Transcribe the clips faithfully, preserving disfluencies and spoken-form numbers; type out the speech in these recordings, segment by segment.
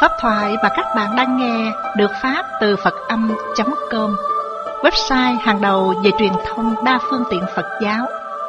Pháp thoại mà các bạn đang nghe được phát từ Phật Âm chấm com, website hàng đầu về truyền thông đa phương tiện Phật giáo.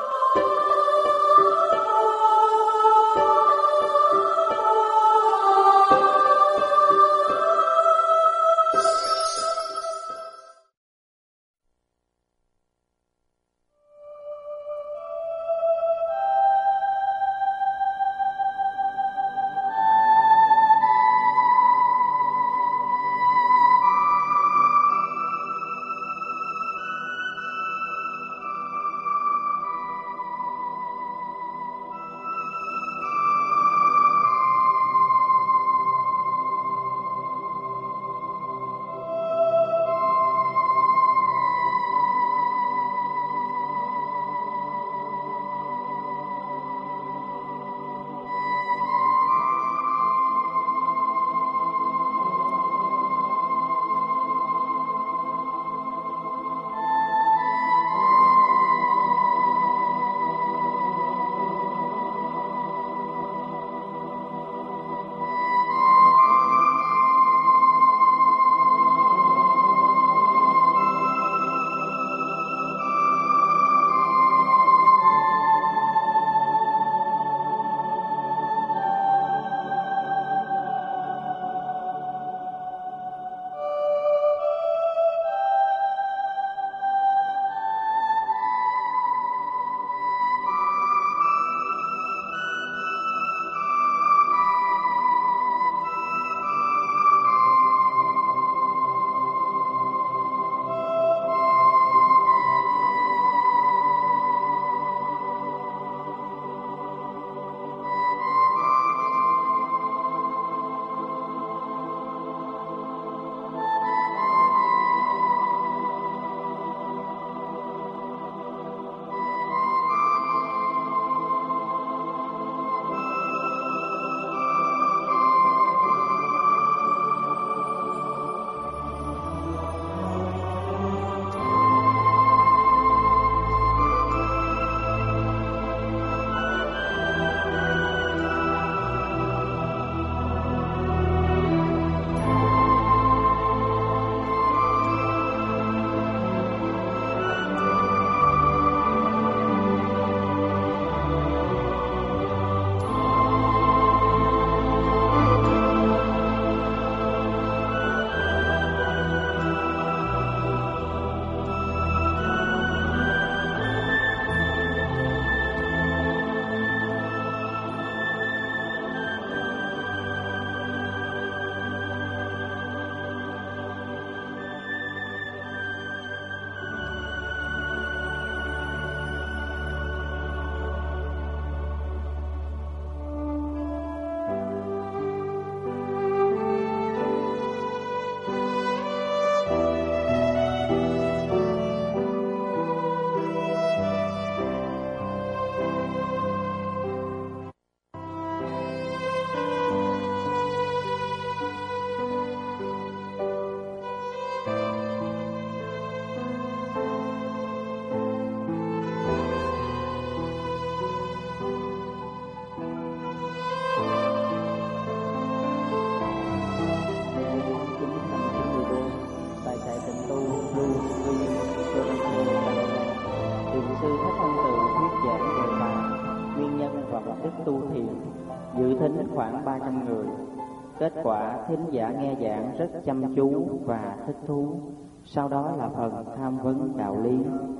Khoảng ba trăm người. Kết quả thính giả nghe giảng rất chăm chú và thích thú. Sau đó là phần tham vấn đạo lý.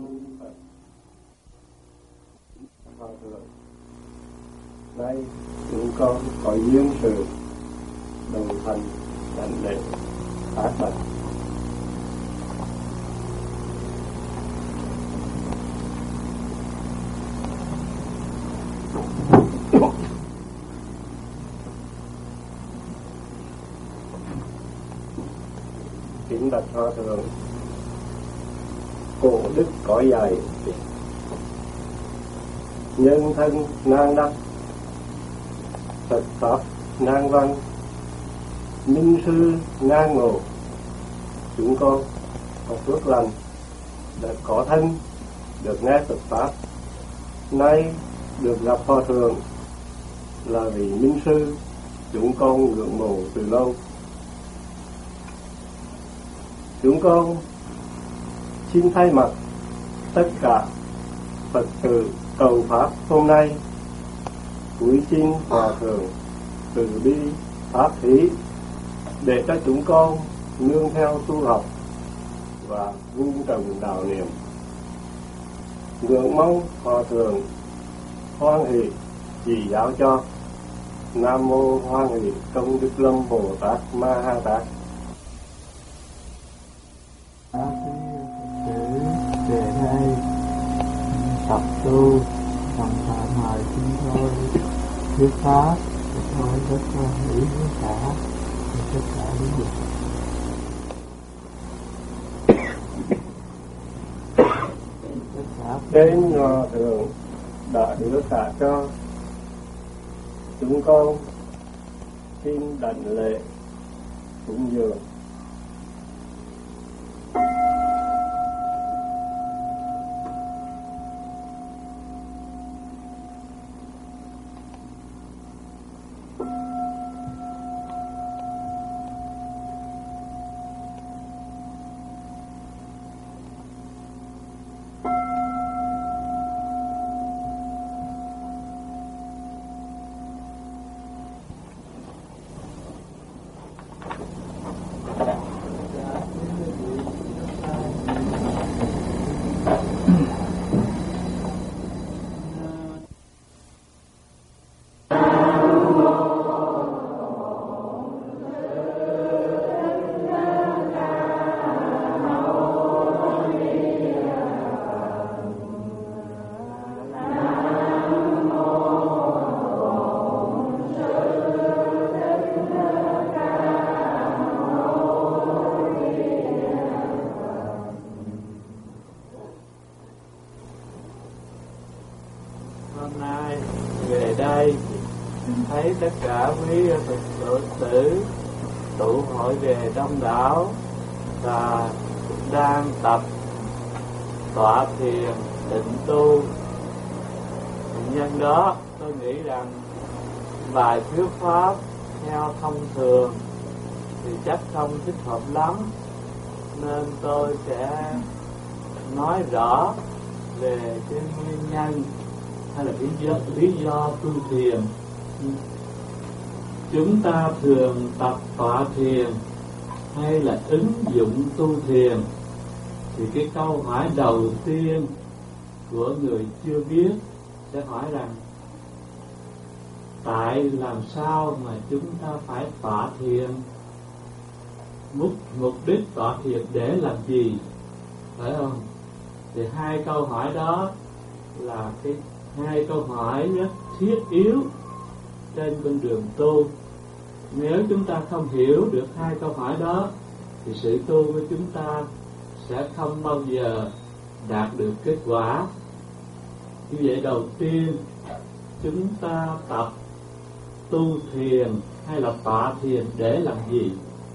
Đây chúng con có duyên sự đồng hành đảnh lễ phát mệnh. Kính bạch Hòa Thượng, cổ đức có dạy nhân thân nan đắc, Phật pháp nan văn, minh sư nan ngộ. Chúng con có phước lành đã có thân được nghe Phật pháp, nay được gặp Hòa Thượng là vị minh sư chúng con ngưỡng mộ từ lâu. Chúng con xin thay mặt tất cả Phật tử cầu pháp hôm nay cúi xin Hòa Thượng từ bi pháp thí để cho chúng con nương theo tu học và vun trồng đạo niệm. Ngưỡng mong Hòa Thượng hoan hỷ chỉ giáo cho. Nam mô Hoan Hỷ Công Đức Lâm Bồ Tát Ma Ha Tát. Về đây tập tu đồng thời mời chúng tôi thuyết pháp, chúng tôi rất hoan hỷ với cả tất cả những việc. Đến Hòa Thượng đã đưa cả cho chúng con xin đảnh lễ cúng dường. Thấy tất cả quý Phật tử, tử tụ hội về đông đảo và đang tập tọa thiền tịnh tu. Nhân đó tôi nghĩ rằng bài thuyết pháp theo thông thường thì chắc không thích hợp lắm, nên tôi sẽ nói rõ về cái nguyên nhân hay là lý do, lý do tu thiền. Chúng ta thường tập tọa thiền hay là ứng dụng tu thiền thì cái câu hỏi đầu tiên của người chưa biết sẽ hỏi rằng tại làm sao mà chúng ta phải tọa thiền, mục mục đích tọa thiền để làm gì, phải không? Thì hai câu hỏi đó là cái hai câu hỏi rất thiết yếu trên con đường tu. Nếu chúng ta không hiểu được hai câu hỏi đó thì sự tu của chúng ta sẽ không bao giờ đạt được kết quả. Như vậy đầu tiên chúng ta tập tu thiền hay là tọa thiền để làm gì?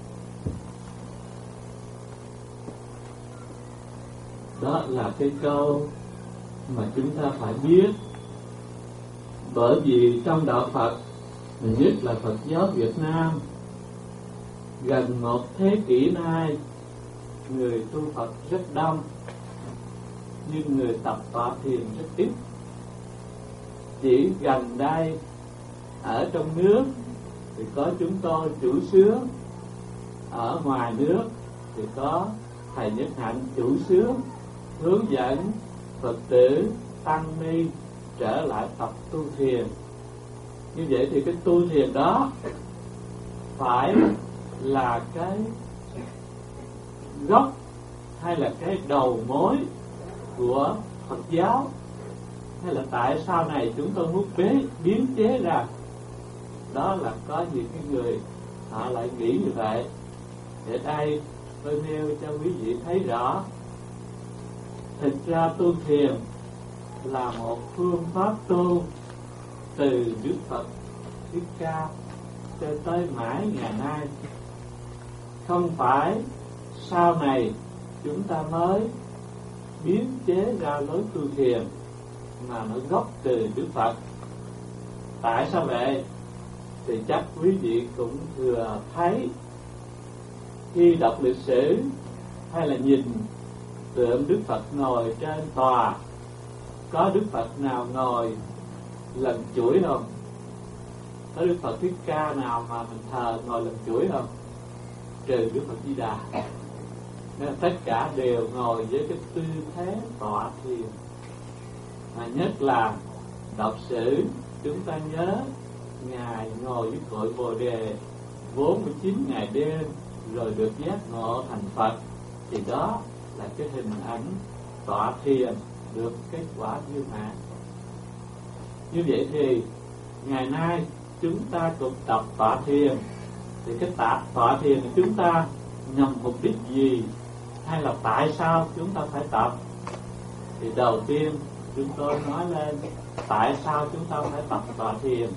Đó là cái câu mà chúng ta phải biết. Bởi vì trong đạo Phật, nhất là Phật giáo Việt Nam, gần một thế kỷ nay người tu Phật rất đông, nhưng người tập tọa thiền rất ít. Chỉ gần đây ở trong nước thì có chúng tôi chủ xướng, ở ngoài nước thì có thầy Nhất Hạnh chủ xướng hướng dẫn Phật tử tăng ni trở lại tập tu thiền. Như vậy thì cái tu thiền đó phải là cái gốc hay là cái đầu mối của Phật giáo, hay là tại sau này chúng tôi muốn bế biến chế ra? Đó là có những cái người họ lại nghĩ như vậy. Để đây tôi nêu cho quý vị thấy rõ, thực ra tu thiền là một phương pháp tu từ Đức Phật Thích Ca cho tới mãi ngày nay. Không phải sau này chúng ta mới biến chế ra lối tu thiền, mà nó gốc từ Đức Phật. Tại sao vậy? thì chắc quý vị cũng thừa thấy khi đọc lịch sử hay là nhìn tượng Đức Phật ngồi trên tòa, có Đức Phật nào ngồi lần chuỗi không? Có Đức Phật Thích Ca nào mà mình thờ ngồi lần chuỗi không? Trừ Đức Phật Di Đà. Nên tất cả đều ngồi với cái tư thế tọa thiền. Mà nhất là đọc sử, chúng ta nhớ Ngài ngồi với cội Bồ Đề bốn mươi chín ngày đêm rồi được giác ngộ thành Phật, thì đó là cái hình ảnh tọa thiền được kết quả viên mãn. Như vậy thì ngày nay chúng ta cũng tập tọa thiền. Thì cái tạ, tọa thiền của chúng ta nhằm mục đích gì, hay là tại sao chúng ta phải tập? Thì đầu tiên chúng tôi nói lên tại sao chúng ta phải tập tọa thiền.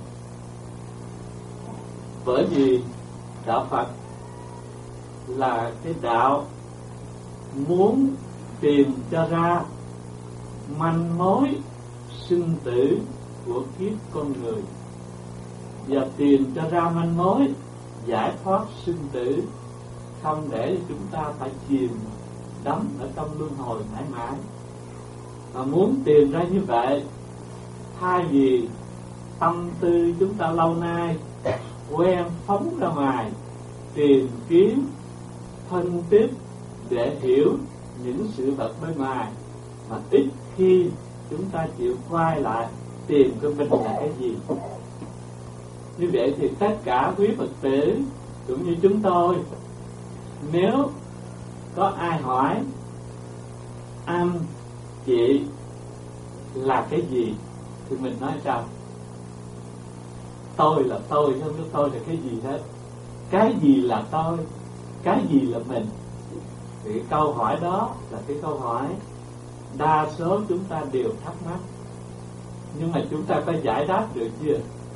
Bởi vì đạo Phật là cái đạo muốn tìm cho ra manh mối sinh tử của kiếp con người, và tìm cho ra manh mối giải thoát sinh tử, không để chúng ta phải chìm đắm ở trong luân hồi mãi mãi. Mà muốn tìm ra như vậy, thay vì tâm tư chúng ta lâu nay quen phóng ra ngoài tìm kiếm phân tích để hiểu những sự vật bên ngoài, mà ít khi chúng ta chịu quay lại tìm cái mình là cái gì. Như vậy thì tất cả quý Phật tử cũng như chúng tôi, nếu có ai hỏi anh chị là cái gì thì mình nói sao? Tôi là tôi, không có tôi là cái gì hết. Cái gì là tôi, cái gì là mình? Thì cái câu hỏi đó là cái câu hỏi đa số chúng ta đều thắc mắc. Nhưng mà chúng ta có giải đáp được chưa?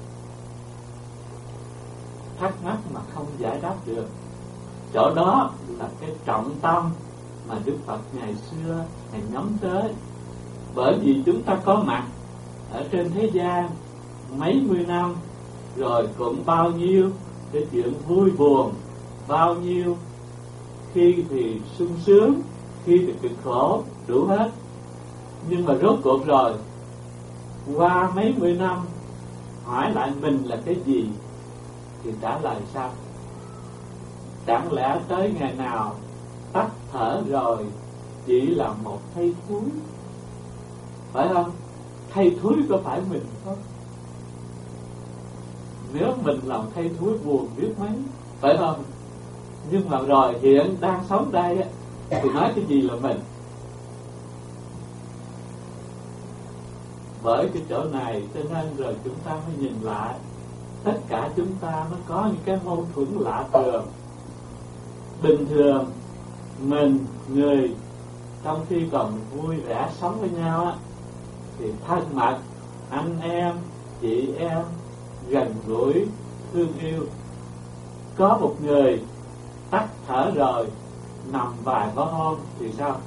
Thắc mắc mà không giải đáp được, chỗ đó là cái trọng tâm mà Đức Phật ngày xưa Ngài nhắm tới. Bởi vì chúng ta có mặt ở trên thế gian mấy mươi năm rồi, cũng bao nhiêu cái chuyện vui buồn, bao nhiêu khi thì sung sướng, khi thì cực khổ, đủ hết. Nhưng mà rốt cuộc rồi, qua mấy mươi năm hỏi lại mình là cái gì thì trả lời sao? Chẳng lẽ tới ngày nào tắt thở rồi chỉ là một thây thúi, phải không? Thây thúi có phải mình không? Nếu mình làm thây thúi buồn biết mấy, phải không? Nhưng mà rồi hiện đang sống đây thì nói cái gì là mình? Bởi cái chỗ này cho nên rồi chúng ta mới nhìn lại, tất cả chúng ta nó có những cái mâu thuẫn lạ thường. Bình thường mình người trong khi còn vui vẻ sống với nhau á, thì thân mật, anh em, chị em, gần gũi, thương yêu. Có một người tắt thở rồi, nằm vài ba hôm thì sao?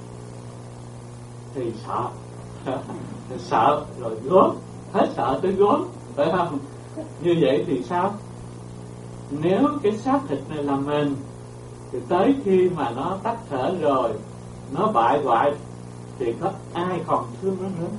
Thì sợ sợ rồi gốm, hết sợ tới gốm, phải không? Như vậy thì sao? Nếu cái xác thịt này là mình, thì tới khi mà nó tắt thở rồi, nó bại hoại, thì có ai còn thương nó nữa?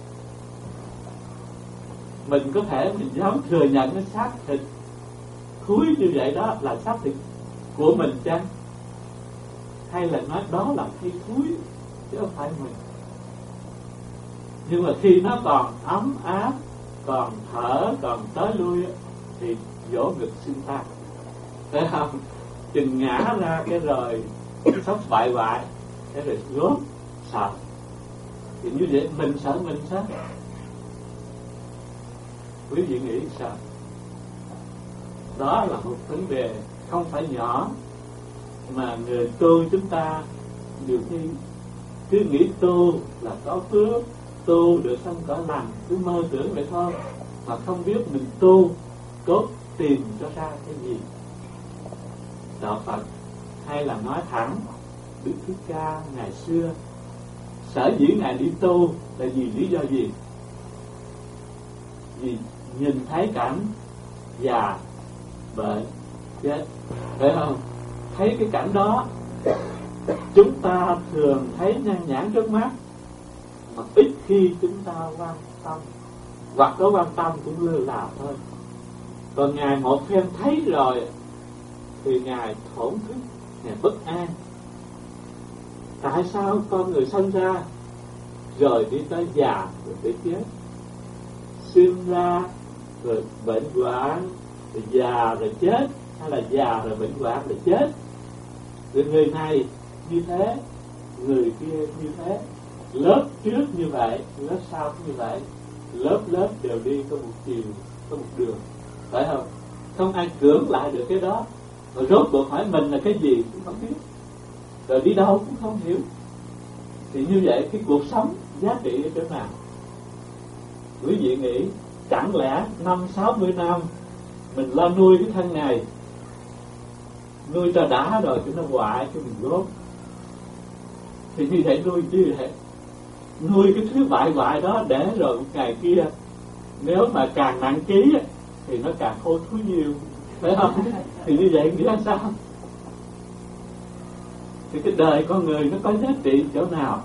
Mình có thể mình dám thừa nhận cái xác thịt thúi như vậy đó là xác thịt của mình chăng? Hay là nói đó là thây thúi chứ không phải mình? Nhưng mà khi nó còn ấm áp, còn thở, còn tới lui thì vỗ ngực xin ta, phải không? Chừng ngã ra cái rồi sắp bại hoại, cái rồi gốm sợ. Thì như vậy mình sợ mình sao? Quý vị nghĩ sao? Đó là một vấn đề không phải nhỏ, mà người tu chúng ta nhiều khi cứ nghĩ tu là có phước, tu được xong cõi lành, cứ mơ tưởng vậy thôi, mà không biết mình tu cốt tìm cho ra cái gì. Đạo Phật hay là nói thẳng, Đức Thích Ca ngày xưa sở dĩ Ngài đi tu là vì lý do gì? Vì nhìn thấy cảnh già, bệnh, chết. Phải không? Thấy cái cảnh đó, chúng ta thường thấy nhan nhản trước mắt, mà ít khi chúng ta quan tâm, hoặc có quan tâm cũng lơ là thôi. Còn Ngài một phen thấy rồi thì Ngài thổn thức, Ngài bất an. Tại sao con người sinh ra rồi đi tới già rồi tới chết, sinh ra rồi bệnh hoạn rồi già rồi chết, hay là già rồi bệnh hoạn rồi chết? Rồi người này như thế, người kia như thế, lớp trước như vậy, lớp sau như vậy, lớp lớp đều đi có một chiều, có một đường, phải không? Không ai cưỡng lại được cái đó. Rồi rốt cuộc hỏi mình là cái gì cũng không biết, rồi đi đâu cũng không hiểu. Thì như vậy cái cuộc sống giá trị ở chỗ nào? Quý vị nghĩ chẳng lẽ năm sáu mươi năm mình lo nuôi cái thân này, nuôi cho đã rồi cho nó hoại cho mình gốm, thì như vậy nuôi như vậy, nuôi cái thứ bại hoại đó để rồi một ngày kia nếu mà càng nặng ký thì nó càng khô thúi nhiều, phải không? Thì như vậy nghĩa là sao? Thì cái đời con người nó có giá trị chỗ nào?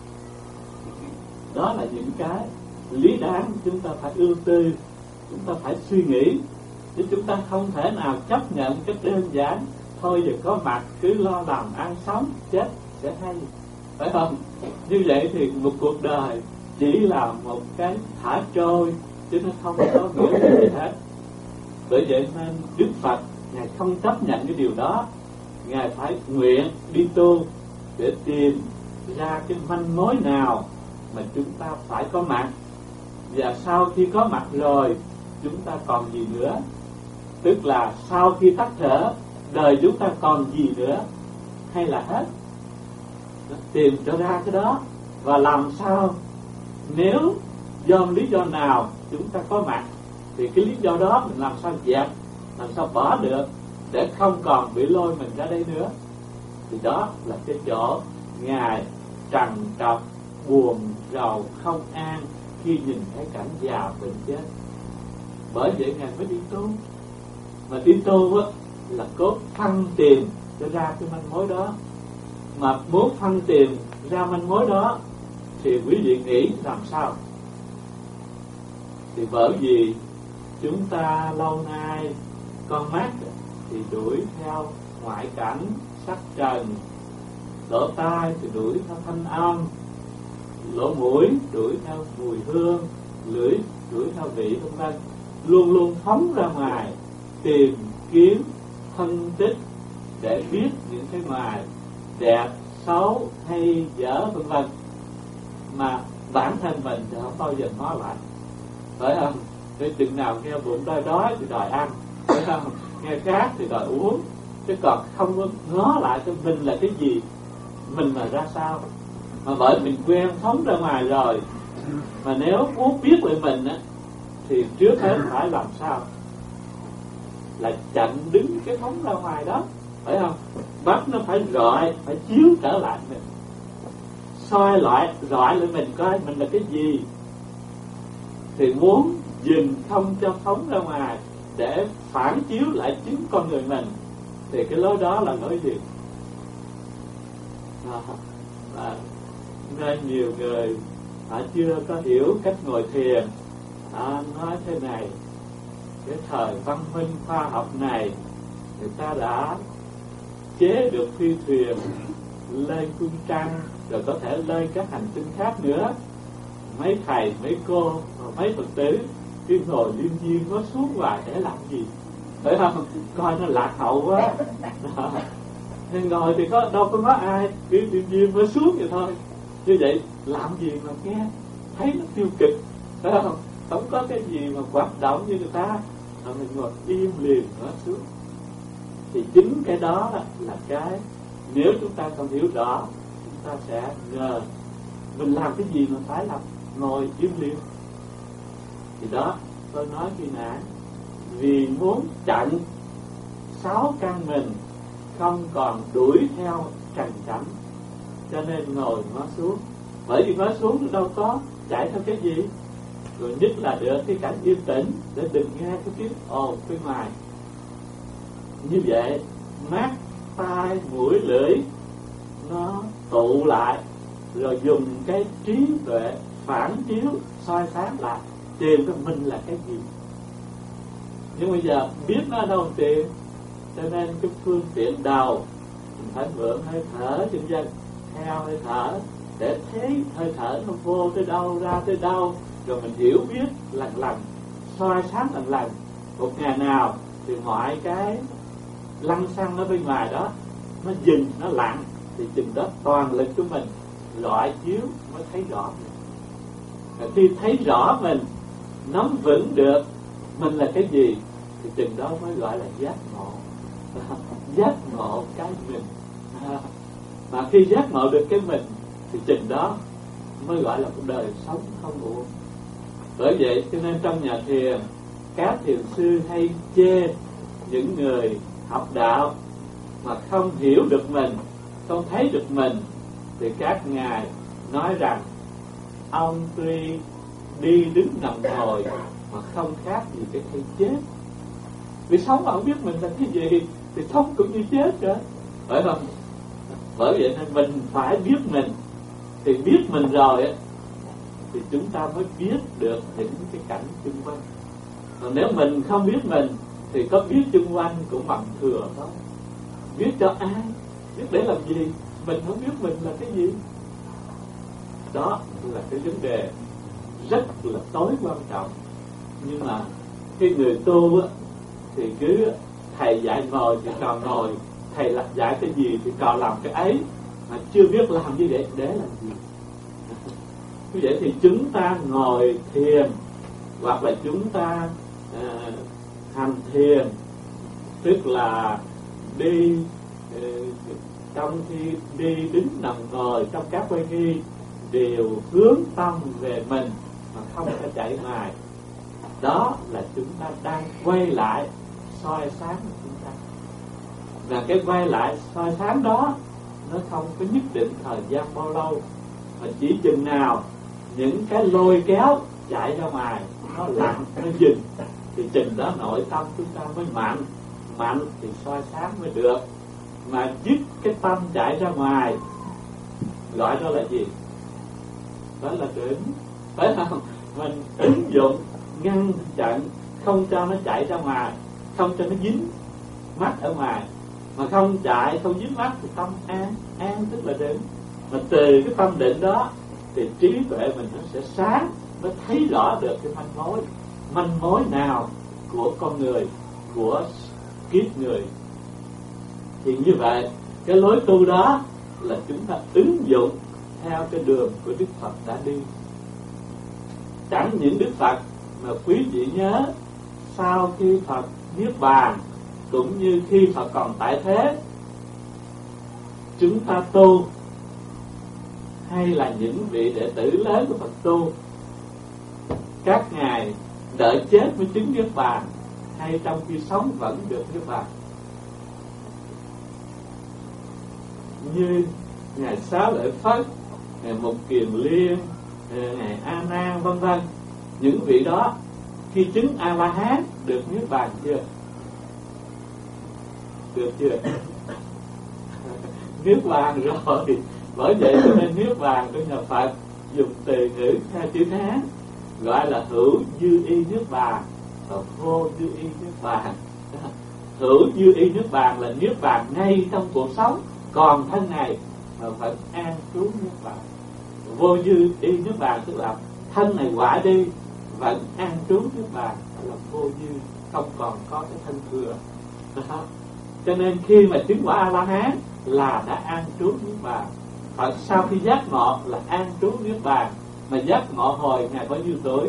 Đó là những cái lý đáng chúng ta phải ưu tư, chúng ta phải suy nghĩ, chứ chúng ta không thể nào chấp nhận cách đơn giản thôi giờ có mặt cứ lo làm ăn sống chết sẽ hay, phải không? Như vậy thì một cuộc đời chỉ là một cái thả trôi, chứ nó không có nghĩa gì hết. Bởi vậy nên Đức Phật Ngài không chấp nhận cái điều đó. Ngài phải nguyện đi tu để tìm ra cái manh mối nào mà chúng ta phải có mặt, và sau khi có mặt rồi chúng ta còn gì nữa. Tức là sau khi tắt thở, đời chúng ta còn gì nữa, hay là hết? Tìm cho ra cái đó, và làm sao nếu do lý do nào chúng ta có mặt thì cái lý do đó mình làm sao dẹp, làm sao bỏ được để không còn bị lôi mình ra đây nữa. Thì đó là cái chỗ Ngài trằn trọc, buồn rầu, không an khi nhìn thấy cảnh già bệnh chết. Bởi vậy Ngài mới đi tu. Mà đi tu á là cốt phân tìm cho ra cái manh mối đó. Mà muốn phân tìm ra manh mối đó thì quý vị nghĩ làm sao? Thì bởi vì chúng ta lâu nay con mắt thì đuổi theo ngoại cảnh sắc trần, lỗ tai thì đuổi theo thanh âm, lỗ mũi đuổi theo mùi hương, lưỡi đuổi theo vị, vân vân, luôn luôn phóng ra ngoài tìm kiếm phân tích để biết những cái ngoài đẹp, xấu hay dở, vân vân, mà bản thân mình thì không bao giờ nói lại, phải không? Để chừng nào nghe bụng đói đói thì đòi ăn, phải không? Nghe khát thì đòi uống, chứ còn không có ngó lại cho mình là cái gì, mình là ra sao. Mà bởi mình quen phóng ra ngoài rồi, mà nếu muốn biết về mình á thì trước hết phải làm sao? Là chặn đứng cái phóng ra ngoài đó, phải không? Bắt nó phải rọi, phải chiếu trở lại mình, soi lại, rọi lại mình coi mình là cái gì. Thì muốn dừng không cho phóng ra ngoài để phản chiếu lại chính con người mình, thì cái lối đó là lối gì? À, à, nên nhiều người họ chưa có hiểu cách ngồi thiền. À, nói thế này, cái thời văn minh khoa học này, người ta đã chế được phi thuyền lên cung trăng, rồi có thể lên các hành tinh khác nữa. Mấy thầy, mấy cô, mấy Phật tử cứ ngồi liên viên nó xuống hoài để làm gì, phải không? Coi nó lạc hậu quá. Đó. Thì ngồi thì có đâu có nói ai, cứ liên viên nó xuống vậy thôi. Như vậy làm gì mà nghe thấy nó tiêu cực, phải không? Không có cái gì mà hoạt động như người ta, mà mình ngồi im liền nó xuống. Thì chính cái đó là cái nếu chúng ta không hiểu rõ, chúng ta sẽ ngờ mình làm cái gì mà phải làm ngồi im lìm. Thì đó tôi nói khi nãy, vì muốn chặn sáu căn mình không còn đuổi theo trần cảnh, cho nên ngồi ngó xuống. Bởi vì ngó xuống đâu có chạy theo cái gì, rồi nhất là được cái cảnh yên tĩnh để đừng nghe cái tiếng ồn bên ngoài. Như vậy mắt, tai, mũi, lưỡi nó tụ lại, rồi dùng cái trí tuệ phản chiếu soi sáng lại, tìm cái mình là cái gì. Nhưng bây giờ biết nó đâu tìm, cho nên cái phương tiện đầu mình phải mượn hơi thở chân dân, theo hơi thở để thấy hơi thở nó vô tới đâu ra tới đâu, rồi mình hiểu biết lần lần, soi sáng lần lần. Một ngày nào thì mọi cái lăng xăng ở bên ngoài đó nó dừng, nó lặng, thì chừng đó toàn lực của mình loại chiếu mới thấy rõ mình. Và khi thấy rõ mình, nắm vững được mình là cái gì, thì chừng đó mới gọi là giác ngộ. Giác ngộ cái mình. Mà khi giác ngộ được cái mình thì chừng đó mới gọi là một đời sống không uổng. Bởi vậy cho nên trong nhà thiền, các thiền sư hay chê những người học đạo mà không hiểu được mình, không thấy được mình, thì các ngài nói rằng ông tuy đi đứng nằm ngồi mà không khác gì cái thấy chết. Vì sống mà không biết mình là cái gì thì sống cũng như chết rồi, phải không? Bởi vậy nên mình phải biết mình. Thì biết mình rồi thì chúng ta mới biết được những cái cảnh xung quanh. Còn nếu mình không biết mình thì có biết xung quanh cũng bằng thừa thôi. Biết cho ai? Biết để làm gì? Mình không biết mình là cái gì. Đó là cái vấn đề rất là tối quan trọng. Nhưng mà cái người tu á, thì cứ thầy dạy ngồi thì còn ngồi, thầy dạy cái gì thì còn làm cái ấy, mà chưa biết làm như vậy để làm gì. Như vậy thì chúng ta ngồi thiền hoặc là chúng ta uh, hành thiền, tức là đi uh, trong khi đi đứng nằm ngồi trong các quay nghi đều hướng tâm về mình mà không có chạy ngoài. Đó là chúng ta đang quay lại soi sáng của chúng ta. Và cái quay lại soi sáng đó nó không có nhất định thời gian bao lâu, mà chỉ chừng nào những cái lôi kéo chạy ra ngoài nó lặng, nó dừng, thì chừng đó nội tâm chúng ta mới mạnh. Mạnh thì soi sáng mới được. Mà dứt cái tâm chạy ra ngoài, gọi đó là gì? Đó là định, phải không? Mình ứng dụng ngăn chặn, không cho nó chạy ra ngoài, không cho nó dính mắt ở ngoài. Mà không chạy, không dính mắt thì tâm an. An tức là định. Mà từ cái tâm định đó thì trí tuệ mình nó sẽ sáng, nó thấy rõ được cái manh mối. Manh mối nào của con người, của kiếp người. Thì như vậy cái lối tu đó là chúng ta ứng dụng theo cái đường của Đức Phật đã đi. Chẳng những Đức Phật mà quý vị nhớ, sau khi Phật niết bàn cũng như khi Phật còn tại thế, chúng ta tu, hay là những vị đệ tử lớn của Phật tu, các ngài đợi chết mới chứng niết bàn, hay trong khi sống vẫn được niết bàn. Như ngài Xá Lợi Phất, ngài Mục Kiền Liên, ngài A Nan vân vân, những vị đó khi chứng A La Hán được niết bàn chưa? Được chưa? Niết bàn rồi. Bởi vậy cho nên niết bàn của nhà Phật dùng từ ngữ theo chữ Hán, gọi là hữu dư y niết bàn và vô dư y niết bàn. Hữu dư y niết bàn là niết bàn ngay trong cuộc sống, còn thân này mà vẫn an trú niết bàn. Vô dư y niết bàn tức là thân này quả đi vẫn an trú niết bàn, là vô dư, không còn có cái thân thừa. Đó. Cho nên khi mà chứng quả A La Hán là đã an trú niết bàn. Phật sau khi giác ngộ là an trú niết bàn. Mà giác ngộ hồi ngài bao nhiêu tuổi?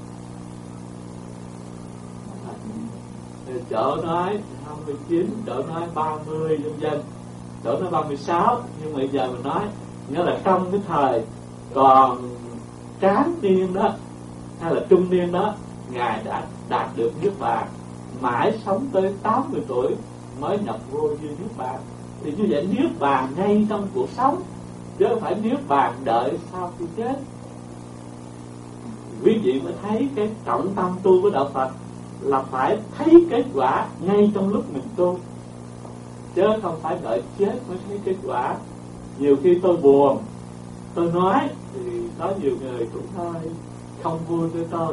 Chỗ nói hai mươi chín, chỗ nói ba mươi vân vân, chỗ nói ba mươi sáu. Nhưng mà bây giờ mình nói nhớ là trong cái thời còn tráng niên đó hay là trung niên đó, ngài đã đạt được niết bàn, mãi sống tới tám mươi tuổi mới nhập vô dư niết bàn. Thì như vậy niết bàn ngay trong cuộc sống, chứ không phải niết bàn đợi sau khi chết. quý vị mới thấy cái trọng tâm tu của đạo Phật là phải thấy kết quả ngay trong lúc mình tu, chứ không phải đợi chết mới thấy kết quả. Nhiều khi tôi buồn, tôi nói thì có nhiều người cũng thôi không vui với tôi.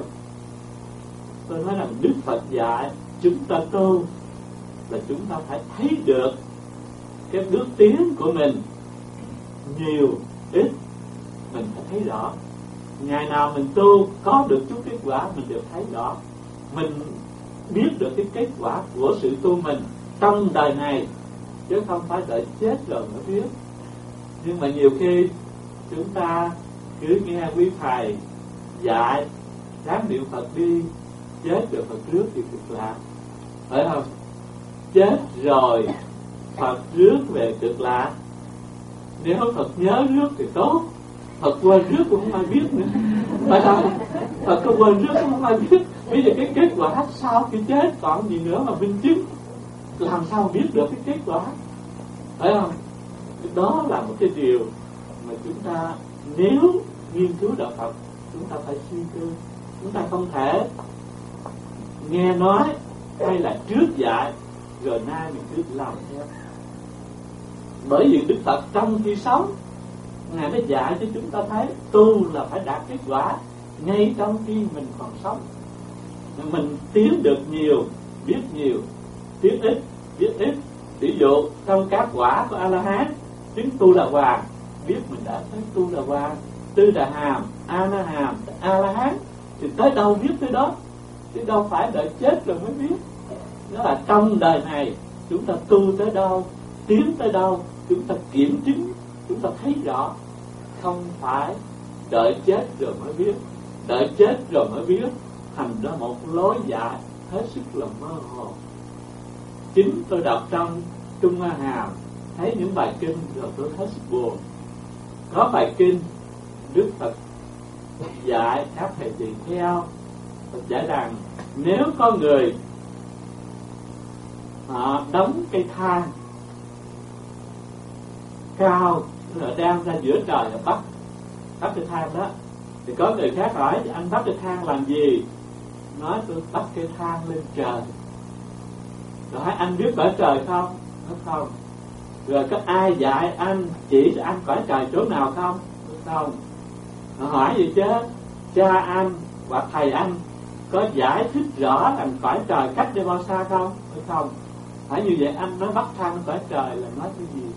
Tôi nói rằng Đức Phật dạy chúng ta tu là chúng ta phải thấy được cái bước tiến của mình, nhiều ít mình phải thấy rõ. Ngày nào mình tu có được chút kết quả mình đều thấy rõ, mình biết được cái kết quả của sự tu mình trong đời này, chứ không phải đợi chết rồi mới biết. Nhưng mà nhiều khi chúng ta cứ nghe quý thầy dạy ráng niệm Phật đi, chết rồi Phật rước thì cực lạc, phải không? Chết rồi Phật rước về cực lạc. Nếu Phật nhớ rước thì tốt, Phật quên rước cũng không ai biết nữa, phải không? Phật có quên rước cũng không ai biết. Bây giờ cái kết quả sau khi chết còn gì nữa mà minh chứng, làm sao biết được cái kết quả, phải không? Đó là một cái điều mà chúng ta nếu nghiên cứu đạo Phật chúng ta phải suy tư. Chúng ta không thể nghe nói hay là trước dạy rồi nay mình cứ làm theo. Bởi vì Đức Phật trong khi sống Ngài mới dạy cho chúng ta thấy tu là phải đạt kết quả ngay trong khi mình còn sống. Mình tiến được nhiều, biết nhiều, tiến ít, biết ít. Ví dụ trong các quả của A-la-hán, chứng Tu Đà Hoàng, biết mình đã thấy Tu Đà Hoàng, Tư Đà Hàm, A-na-hàm, A-la-hán, thì tới đâu biết tới đó, chứ đâu phải đợi chết rồi mới biết. Đó là trong đời này chúng ta tu tới đâu, tiến tới đâu, chúng ta kiểm chứng, chúng ta thấy rõ. Không phải đợi chết rồi mới biết, đợi chết rồi mới biết, thành ra một lối dạy hết sức là mơ hồ. Chính tôi đọc trong Trung A Hàm thấy những bài kinh rồi tôi hết sức buồn. Có bài kinh Đức Phật dạy các thầy tỳ kheo, Phật dạy rằng nếu có người họ đóng cây thang cao rồi đem ra giữa trời và bắt bắt cây thang đó, thì có người khác hỏi anh bắt cây thang làm gì? Nói tôi bắt cây thang lên trời. Rồi hỏi anh biết cõi trời không? Nói không. Rồi có ai dạy anh, chỉ cho anh cõi trời chỗ nào không? Nói không. Rồi hỏi gì chứ? Cha anh hoặc thầy anh có giải thích rõ rằng cõi trời cách đây bao xa không? Nói không. Hỏi như vậy anh nói bắt thang cõi trời là nói cái gì?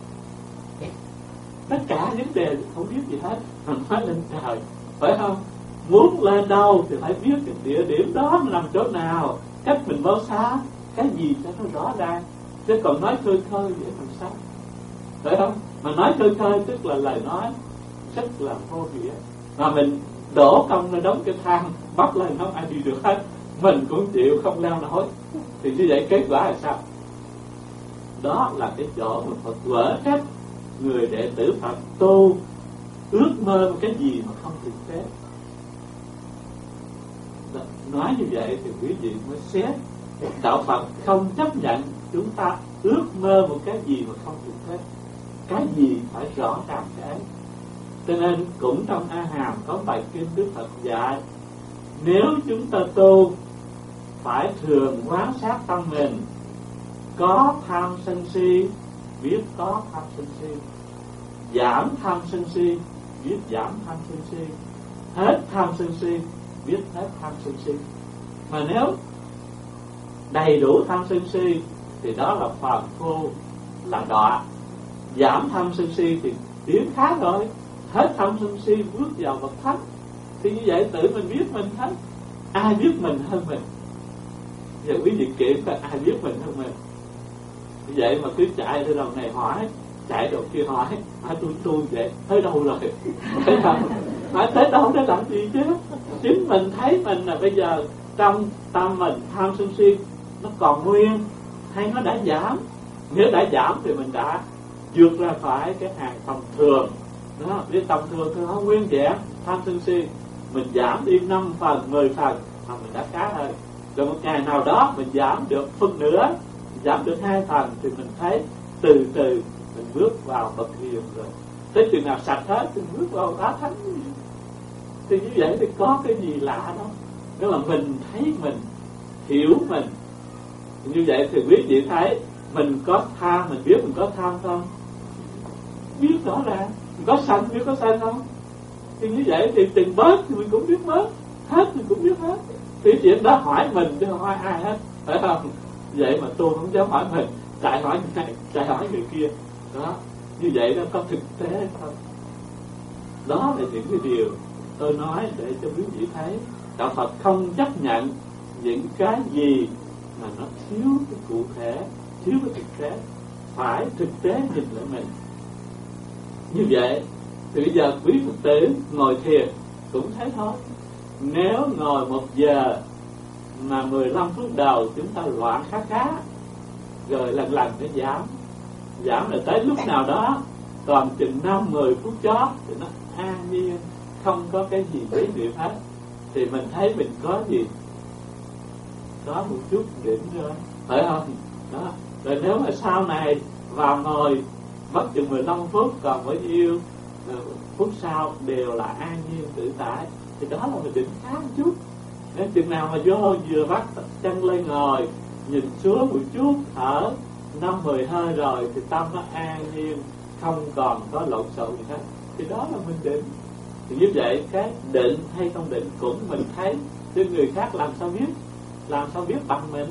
Tất cả vấn đề không biết gì hết, mình nói lên trời, phải không? Muốn lên đâu thì phải biết cái địa điểm đó nằm chỗ nào, cách mình bao xa, cái gì cho nó rõ ràng. Chứ còn nói khơi khơi vậy làm sao, phải không? Mà nói khơi khơi tức là lời nói rất là vô nghĩa, mà mình đổ công ra đóng cái thang bắt lên không ai đi được hết, mình cũng chịu không leo nổi, thì như vậy kết quả là sao? Đó là cái chỗ mà Phật vỡ trách người đệ tử Phật tu ước mơ một cái gì mà không thực tế. Nói như vậy thì quý vị mới xét đạo Phật không chấp nhận chúng ta ước mơ một cái gì mà không thực tế. Cái gì phải rõ ràng cái ấy. Cho nên cũng trong A Hàm có bài kinh Đức Phật dạy nếu chúng ta tu phải thường quan sát tâm mình, có tham sân si biết có tham sân si, giảm tham sân si biết giảm tham sân si, hết tham sân si biết hết tham sân si. Mà nếu đầy đủ tham sân si thì đó là phàm phu, là đọa. Giảm tham sân si thì tiến khá rồi, hết tham sân si bước vào bậc thánh. Thì như vậy tự mình biết mình thánh, ai biết mình hơn mình? Giờ quý vị kiểm coi ai biết mình hơn mình. Như vậy mà cứ chạy từ đầu này hỏi, chạy đầu kia hỏi, hỏi tôi tôi vậy, tới đâu rồi? Thấy không? Hỏi tới đâu để làm gì chứ? Chính mình thấy mình là bây giờ trong tâm mình tham sân si nó còn nguyên hay nó đã giảm? Nếu đã giảm thì mình đã vượt ra khỏi cái hàng tầm thường. Đó, cái tầm thường thì nó nguyên vẹn tham sân si, mình giảm đi năm phần, mười phần mà mình đã khá hơn. Rồi một ngày nào đó mình giảm được phần nữa, giảm được hai phần thì mình thấy từ từ mình bước vào bậc hiền rồi. Tới chừng nào sạch hết thì bước vào bá thánh. Thì như vậy thì có cái gì lạ đâu. Đó là mình thấy mình, hiểu mình. Như vậy thì quý vị thấy mình có tham, mình biết mình có tham không? Biết rõ ràng. Mình có sân, biết có sân không? Thì như vậy thì từng bớt thì mình cũng biết bớt, hết mình cũng biết hết. Thì chuyện đó hỏi mình chứ không hỏi ai hết, phải không? Vậy mà tôi không dám hỏi mình, chạy hỏi người này, chạy hỏi người kia. Đó, như vậy nó có thực tế không? Đó là những cái điều tôi nói để cho quý vị thấy đạo Phật không chấp nhận những cái gì mà nó thiếu cái cụ thể, thiếu cái thực tế. Phải thực tế nhìn lại mình. Như vậy thì bây giờ quý Phật tử ngồi thiền cũng thấy thôi. Nếu ngồi một giờ mà mười lăm phút đầu chúng ta loạn khá khá, rồi lần lần nó giảm, giảm là tới lúc nào đó còn chừng năm mười phút chót thì nó an nhiên, không có cái gì giấy niệm hết, thì mình thấy mình có gì, có một chút điểm rồi, phải không? Đó. Rồi nếu mà sau này vào ngồi mất chừng mười lăm phút còn bao nhiêu phút sau đều là an nhiên tự tại, thì đó là một điểm khá một chút. Nếu chừng nào mà vô vừa bắt chân lên ngồi, nhìn xuống một chút, thở năm mười hơi rồi thì tâm nó an nhiên, không còn có lộn xộn gì hết, thì đó là mình định. Thì như vậy cái định hay không định cũng mình thấy, chứ người khác làm sao biết, làm sao biết bằng mình.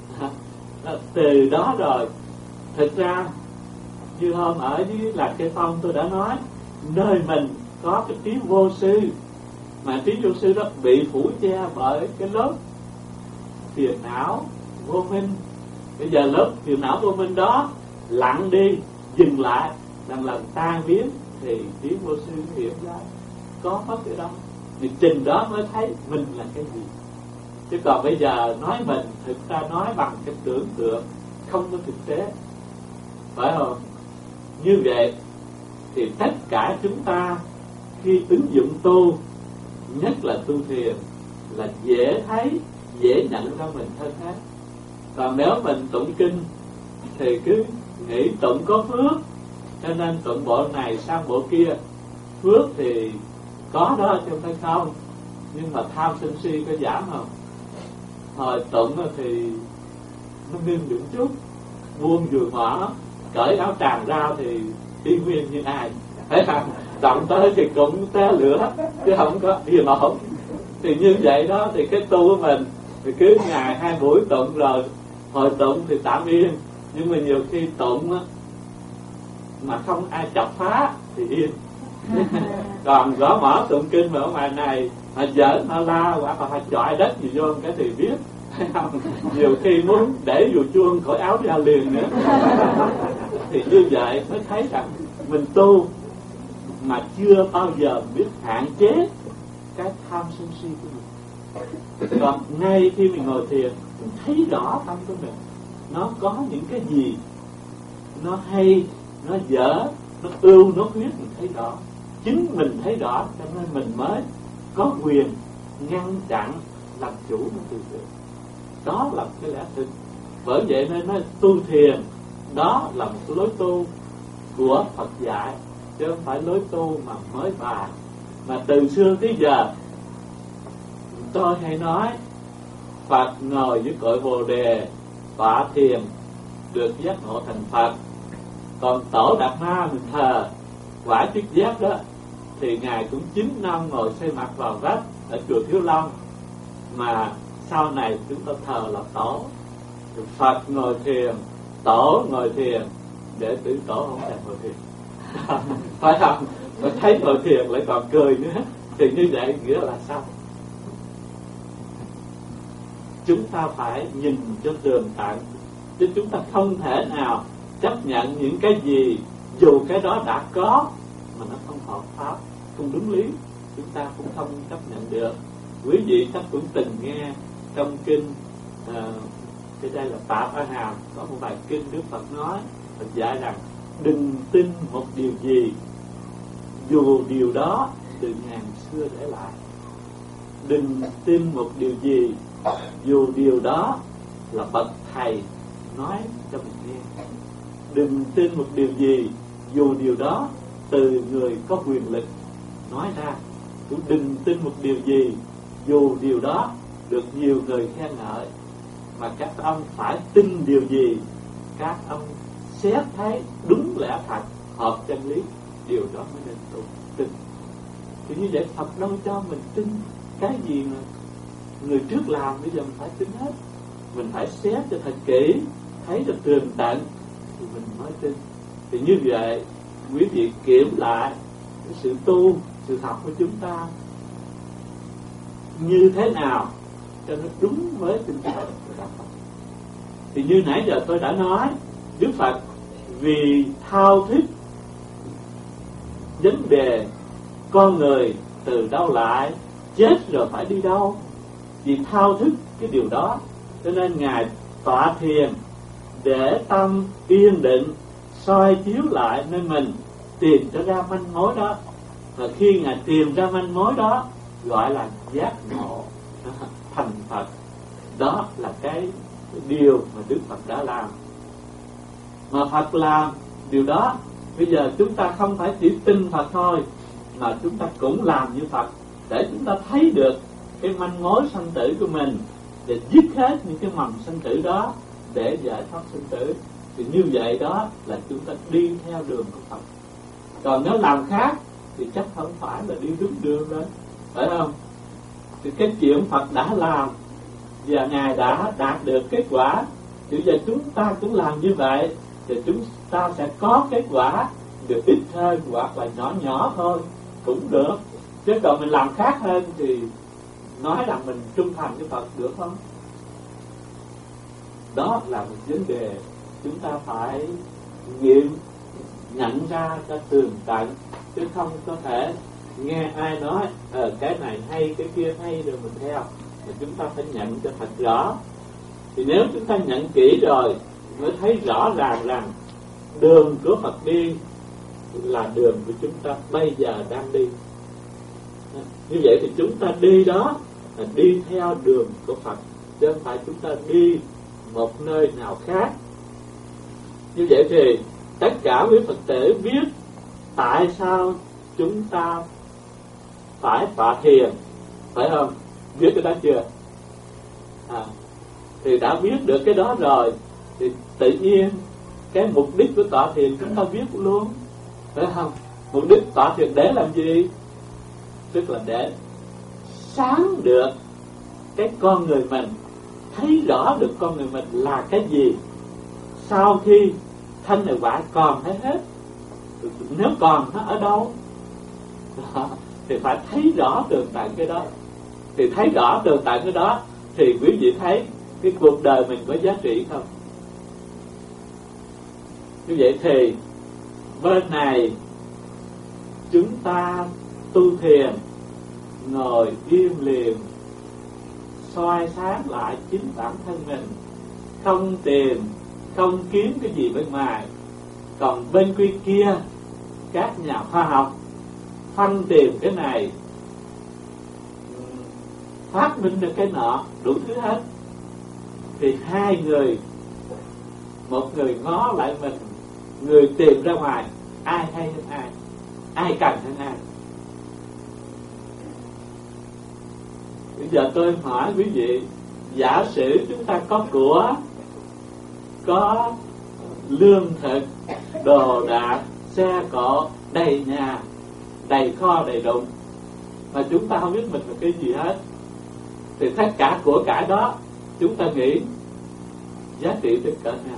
Từ đó rồi, thực ra như hôm ở dưới Lạc Cây Phong tôi đã nói, nơi mình có cái trí vô sư, mà trí vô sư đó bị phủ che bởi cái lớp phiền não vô minh. Bây giờ lớp phiền não vô minh đó lặng đi, dừng lại, lần lần tan biến, thì trí vô sư hiểu ra có mất ở đâu, thì trình đó mới thấy mình là cái gì. Chứ còn bây giờ nói mình, thực ra nói bằng cái tưởng tượng, không có thực tế, phải không? Như vậy thì tất cả chúng ta khi ứng dụng tu, nhất là tu thiền, là dễ thấy, dễ nhận ra mình thân hết. Còn nếu mình tụng kinh thì cứ nghĩ tụng có phước, cho nên tụng bộ này sang bộ kia. Phước thì có đó chứ không phải không, nhưng mà tham sân si có giảm không? Hồi tụng thì nó ngưng được chút, buông vừa mở, cởi áo tràng ra thì y nguyên như ai, phải không? Động tới thì cũng té lửa, chứ không có gì mà không. Thì như vậy đó, thì cái tu của mình thì cứ ngày hai buổi tụng rồi, hồi tụng thì tạm yên, nhưng mà nhiều khi tụng á mà không ai chọc phá thì yên. Còn gõ mở tụng kinh mà ở ngoài này mà giỡn họ la hoặc là họ chọi đất gì vô cái thì biết, thấy không? Nhiều khi muốn để dù chuông khỏi áo ra liền nữa. Thì như vậy mới thấy rằng mình tu mà chưa bao giờ biết hạn chế cái tham sân si của mình. Còn ngay khi mình ngồi thiền, mình thấy rõ tâm của mình nó có những cái gì nó hay, nó dở, nó ưu, nó khuyết, mình thấy rõ. Chính mình thấy rõ cho nên mình mới có quyền ngăn chặn, làm chủ nó từ từ. Đó là cái lẽ thực. Bởi vậy nên nói tu thiền đó là một lối tu của Phật dạy, chứ không phải lối tu mà mới bàn. Mà từ xưa tới giờ tôi hay nói Phật ngồi dưới cội Bồ Đề tọa thiền được giác ngộ thành Phật. Còn Tổ Đạt Ma mình thờ quả chức giác đó thì Ngài cũng chín năm ngồi xây mặt vào vách ở chùa Thiếu Long, mà sau này chúng ta thờ là Tổ. Phật ngồi thiền, Tổ ngồi thiền, để tử Tổ không thèm ngồi thiền. Phải không? Mà thấy ngồi thiền lại còn cười nữa, thì như vậy nghĩa là sao? Chúng ta phải nhìn cho tường tận, chứ chúng ta không thể nào chấp nhận những cái gì dù cái đó đã có mà nó không hợp pháp, không đúng lý, chúng ta cũng không chấp nhận được. Quý vị chắc cũng từng nghe trong kinh uh, cái đây là Tạp A Hàm có một bài kinh Đức Phật nói, Phật dạy rằng đừng tin một điều gì dù điều đó từ ngàn xưa để lại. Đừng tin một điều gì dù điều đó là bậc thầy nói cho mình nghe. Đừng tin một điều gì dù điều đó từ người có quyền lực nói ra. cũng đừng tin một điều gì dù điều đó được nhiều người khen ngợi, mà các ông phải tin điều gì các ông xét thấy đúng lẽ thật, hợp chân lý, điều đó mới nên tu tin. Thì như vậy Phật đâu cho mình tin cái gì mà người trước làm bây giờ mình phải tin hết. Mình phải xét cho thật kỹ, thấy cho tường tận thì mình mới tin. Thì như vậy quý vị kiểm lại cái sự tu, sự học của chúng ta như thế nào cho nó đúng với tinh thần của Đạo Phật. Thì như nãy giờ tôi đã nói, Đức Phật vì thao thức vấn đề con người từ đâu lại, chết rồi phải đi đâu, vì thao thức cái điều đó cho nên Ngài tọa thiền để tâm yên định, soi chiếu lại nơi mình, tìm cho ra manh mối đó. Và khi Ngài tìm ra manh mối đó gọi là giác ngộ thành Phật. Đó là cái điều mà Đức Phật đã làm. Mà Phật làm điều đó, bây giờ chúng ta không phải chỉ tin Phật thôi, mà chúng ta cũng làm như Phật, để chúng ta thấy được cái manh mối sanh tử của mình, để dứt hết những cái mầm sanh tử đó, để giải thoát sanh tử. Thì như vậy đó là chúng ta đi theo đường của Phật. Còn nếu làm khác thì chắc không phải là đi đúng đường đó, phải không? Thì cái chuyện Phật đã làm và Ngài đã đạt được kết quả, thì giờ chúng ta cũng làm như vậy, thì chúng ta sẽ có kết quả được ít hơn hoặc là nhỏ nhỏ thôi cũng được. Chứ còn mình làm khác hơn thì nói rằng mình trung thành với Phật được không? Đó là một vấn đề chúng ta phải nghiệm nhận ra cho tường tận, chứ không có thể nghe ai nói ờ cái này hay, cái kia hay rồi mình theo. Thì chúng ta phải nhận cho thật rõ. Thì nếu chúng ta nhận kỹ rồi mới thấy rõ ràng rằng đường của Phật đi là đường của chúng ta bây giờ đang đi. Như vậy thì chúng ta đi đó là đi theo đường của Phật, chứ không phải chúng ta đi một nơi nào khác. Như vậy thì tất cả quý Phật tử biết tại sao chúng ta phải tọa thiền, phải không? Biết cái đó chưa? À, thì đã biết được cái đó rồi thì tự nhiên cái mục đích của tọa thiền chúng ta biết luôn, phải không? Mục đích tọa thiền để làm gì? Tức là để sáng được cái con người mình, thấy rõ được con người mình là cái gì. Sau khi thân này hoại còn thấy hết, nếu còn nó ở đâu đó, thì phải thấy rõ tường tận cái đó. Thì thấy rõ tường tận cái đó thì quý vị thấy cái cuộc đời mình có giá trị không? Như vậy thì bên này chúng ta tu thiền, ngồi im lìm, soi sáng lại chính bản thân mình, không tìm, không kiếm cái gì bên ngoài. Còn bên quy kia, các nhà khoa học phân tìm cái này, phát minh được cái nọ, đủ thứ hết. Thì hai người, một người ngó lại mình, người tìm ra ngoài, ai hay hơn ai, ai cần hơn ai. Bây giờ tôi hỏi quý vị, giả sử chúng ta có của, có lương thực, đồ đạc, xe cộ, đầy nhà, đầy kho, đầy đụng, mà chúng ta không biết mình là cái gì hết, thì tất cả của cải đó chúng ta nghĩ giá trị tới cỡ nào?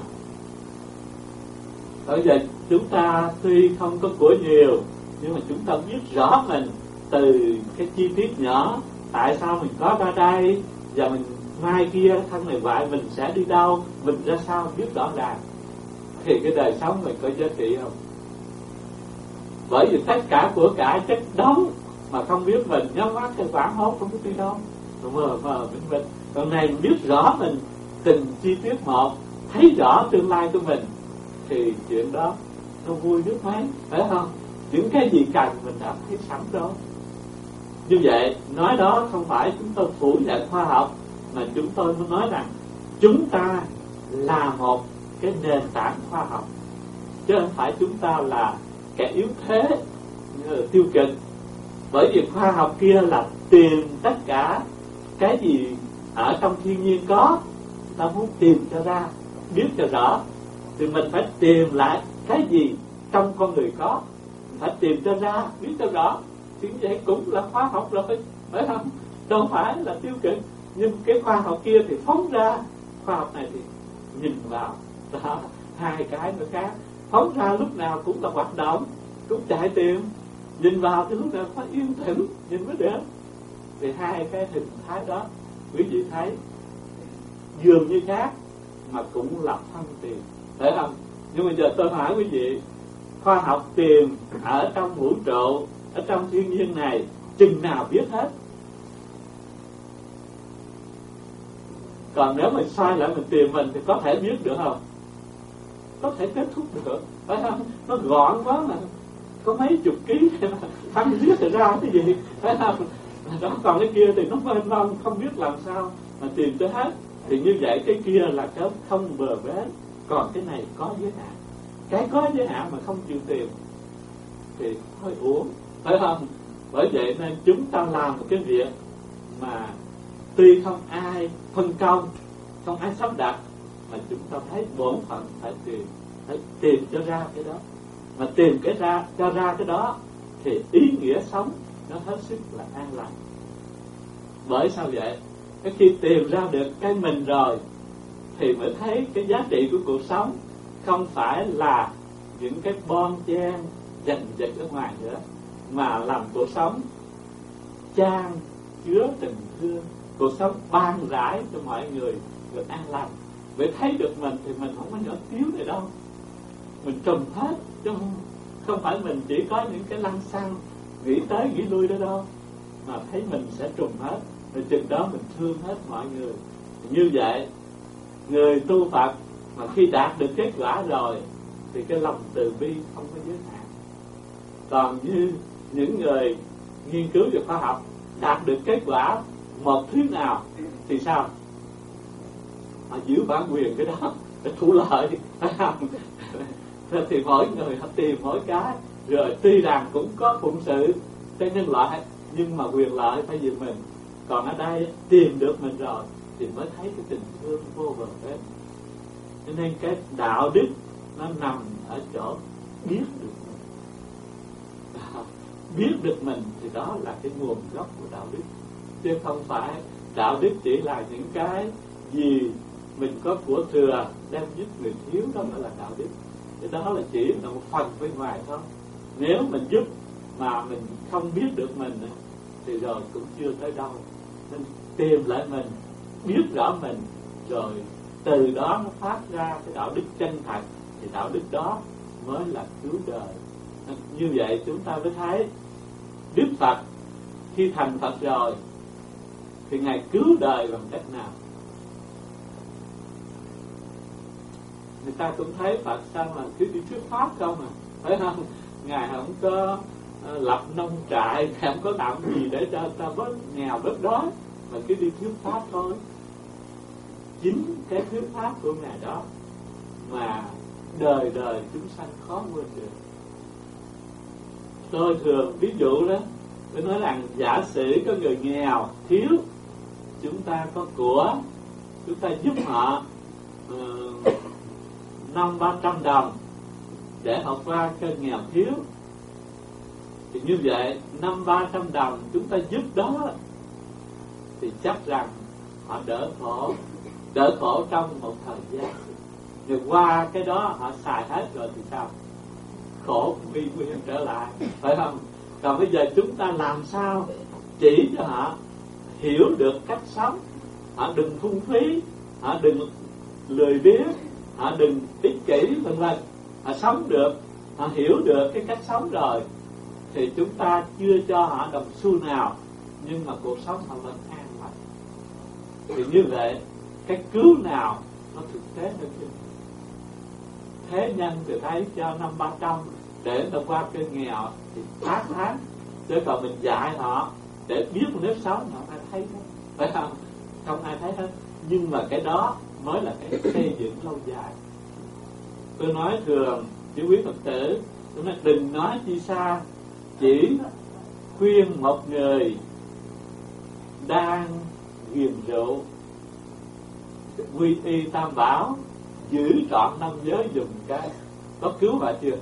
Bây giờ chúng ta tuy không có của nhiều, nhưng mà chúng ta biết rõ mình từ cái chi tiết nhỏ, tại sao mình có ra đây, và mình mai kia thân này hoại mình sẽ đi đâu, mình ra sao biết rõ ràng, thì cái đời sống mình có giá trị không? Bởi vì tất cả của cải chất đống mà không biết mình, nhắm mắt cái quảng hốt không biết đi đâu, mờ mờ mình mình. Còn này mình biết rõ mình từng chi tiết một, thấy rõ tương lai của mình, thì chuyện đó nó vui biết mấy, phải không? Những cái gì cần mình đã thấy sẵn đó. Như vậy nói đó không phải chúng tôi phủ nhận khoa học, mà chúng tôi muốn nói rằng chúng ta là một cái nền tảng khoa học, chứ không phải chúng ta là kẻ yếu thế, tiêu cực. Bởi vì khoa học kia là tìm tất cả cái gì ở trong thiên nhiên có, ta muốn tìm cho ra, biết cho rõ, thì mình phải tìm lại cái gì trong con người có, mình phải tìm cho ra, biết cho rõ. Thì vậy cũng là khoa học rồi, phải không? Đâu phải là tiêu cực. Nhưng cái khoa học kia thì phóng ra, khoa học này thì nhìn vào. Đó, hai cái nữa khác. Phóng ra lúc nào cũng là hoạt động, cũng chạy tìm. Nhìn vào thì lúc nào phải yên tĩnh, nhìn mới được. Thì hai cái hình thái đó, quý vị thấy dường như khác mà cũng là phân tiền, phải không? Nhưng bây giờ tôi hỏi quý vị, khoa học tìm ở trong vũ trụ, ở trong thiên nhiên này, chừng nào biết hết? Còn nếu mình xoay lại mình tìm mình thì có thể biết được không? Có thể kết thúc được, phải không? Nó gọn quá mà, có mấy chục ký mà phân viết ra cái gì, phải không? Đó, còn cái kia thì nó mênh mông, không biết làm sao mà tìm tới hết. Thì như vậy cái kia là cái không bờ bến, còn cái này có giới hạn. Cái có giới hạn mà không chịu tìm thì hơi uổng, phải không? Bởi vậy nên chúng ta làm một cái việc mà tuy không ai phân công, không ai sắp đặt, mà chúng ta thấy bổn phận phải tìm, phải tìm cho ra cái đó. Mà tìm cái ra, cho ra cái đó thì ý nghĩa sống nó hết sức là an lành. Bởi sao vậy? Cái khi tìm ra được cái mình rồi thì mới thấy cái giá trị của cuộc sống không phải là những cái bon chen dành dật ở ngoài nữa, mà làm cuộc sống chan chứa tình thương, cuộc sống ban rãi cho mọi người được an lành. Vậy thấy được mình thì mình không có nhỏ thiếu này đâu, mình trùm hết, chứ không, không phải mình chỉ có những cái lăng xăng nghĩ tới nghĩ lui đó đâu, mà thấy mình sẽ trùm hết. Rồi chừng đó mình thương hết mọi người. Như vậy người tu Phật mà khi đạt được kết quả rồi thì cái lòng từ bi không có giới hạn. Còn như những người nghiên cứu về khoa học đạt được kết quả một thứ nào thì sao? Họ giữ bản quyền cái đó để thu lợi, phải không? Thì mỗi người họ tìm mỗi cái, rồi tuy rằng cũng có phụng sự cho nhân loại, nhưng mà quyền lợi phải về mình. Còn ở đây tìm được mình rồi thì mới thấy cái tình thương vô bờ bến. Cho nên cái đạo đức nó nằm ở chỗ biết được mình. À, biết được mình thì đó là cái nguồn gốc của đạo đức, chứ không phải đạo đức chỉ là những cái gì mình có của thừa đem giúp người thiếu, đó mới là đạo đức. Cái đó là chỉ là một phần bên ngoài thôi. Nếu mình giúp mà mình không biết được mình thì rồi cũng chưa tới đâu. Nên tìm lại mình, biết rõ mình, rồi từ đó nó phát ra cái đạo đức chân thật, thì đạo đức đó mới là cứu đời. Như vậy chúng ta mới thấy Đức Phật khi thành Phật rồi thì Ngài cứu đời bằng cách nào? Người ta cũng thấy Phật sao mà cứ đi thuyết pháp không à, phải không? Ngài không có uh, lập nông trại, Ngài không có làm gì để cho ta bớt nghèo bớt đói, mà cứ đi thuyết pháp thôi. Chính cái thuyết pháp của Ngài đó mà đời đời chúng sanh khó quên được. Tôi thường ví dụ đó, tôi nói rằng giả sử có người nghèo thiếu, chúng ta có của, chúng ta giúp họ uh, năm ba trăm đồng để họ qua cơn nghèo thiếu, thì như vậy năm ba trăm đồng chúng ta giúp đó thì chắc rằng họ đỡ khổ, đỡ khổ trong một thời gian. Rồi qua cái đó họ xài hết rồi thì sao? Khổ quy nguyên trở lại, phải không? Còn bây giờ chúng ta làm sao chỉ cho họ hiểu được cách sống, họ đừng phung phí, họ đừng lười biếng, họ đừng ích kỷ vân vân. Họ sống được, họ hiểu được cái cách sống rồi thì chúng ta chưa cho họ đồng xu nào, nhưng mà cuộc sống họ vẫn an lành. Thì như vậy cái cứu nào nó thực tế hơn chứ. Thế nhân thì thấy cho năm ba trăm để ta qua cơn nghèo thì tháng tháng, chứ còn mình dạy họ để biết một nếp sống họ ai thấy hết, phải không? Không ai thấy hết. Nhưng mà cái đó mới là cái xây dựng lâu dài. Tôi nói thường với quý Phật tử, tôi nói đừng nói chi xa, chỉ khuyên một người đang ghiền rượu quy y tam bảo, giữ trọn năm giới dùng cái, có cứu họ chưa?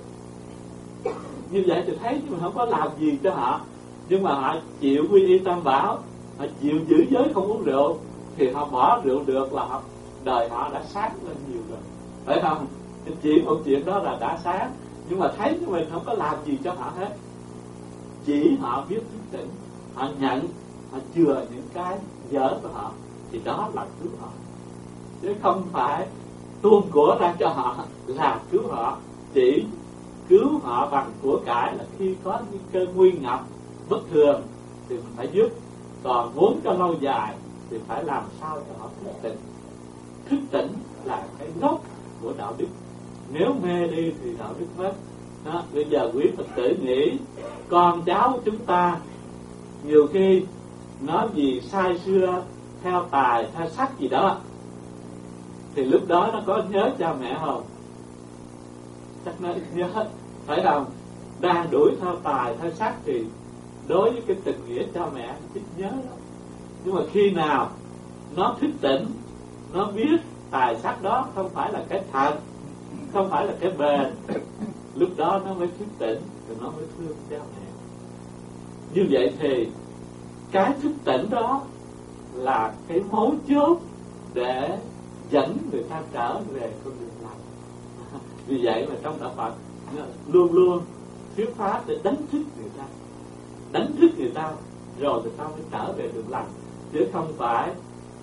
Như vậy thì thấy nhưng mà không có làm gì cho họ, nhưng mà họ chịu quy y tam bảo, họ chịu giữ giới không uống rượu, thì họ bỏ rượu được là họ, đời họ đã sáng lên nhiều rồi, phải không? Chỉ một chuyện đó là đã sáng, nhưng mà thấy nhưng mình không có làm gì cho họ hết, chỉ họ biết thức tỉnh, họ nhận, họ chừa những cái dở của họ, thì đó là cứu họ, chứ không phải tuôn của ra cho họ là cứu họ. Chỉ cứu họ bằng của cải là khi có những cơn nguy ngập bất thường thì mình phải giúp, còn muốn cho lâu dài thì phải làm sao cho họ thức tỉnh. Thức tỉnh là cái gốc của đạo đức, nếu mê đi thì đạo đức mất đó. Bây giờ quý Phật tử nghĩ con cháu chúng ta nhiều khi nói gì sai xưa theo tài theo sắc gì đó, thì lúc đó nó có nhớ cha mẹ không? Chắc nó nhớ, phải không? Đang đuổi theo tài theo sắc thì đối với cái tình nghĩa cha mẹ ít nhớ lắm. Nhưng mà khi nào nó thức tỉnh, nó biết tài sắc đó không phải là cái thật, không phải là cái bền, lúc đó nó mới thức tỉnh, rồi nó mới thương cha mẹ. Như vậy thì cái thức tỉnh đó là cái mấu chốt để dẫn người ta trở về con đường lành. Vì vậy mà trong đạo Phật luôn luôn thuyết pháp để đánh thức người ta, đánh thức người ta rồi người ta mới trở về đường lành, chứ không phải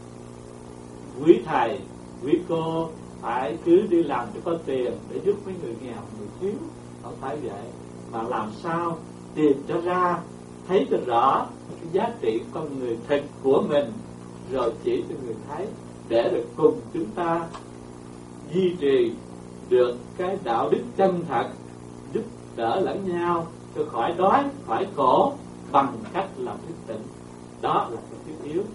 quý thầy quý cô phải cứ đi làm cho có tiền để giúp mấy người nghèo người thiếu, không phải vậy, mà làm sao tìm cho ra, thấy cho rõ cái giá trị con người thực của mình, rồi chỉ cho người thấy, để được cùng chúng ta duy trì được cái đạo đức chân thật, giúp đỡ lẫn nhau cho khỏi đói, khỏi khổ bằng cách làm thức tỉnh. Đó là cái thiết yếu.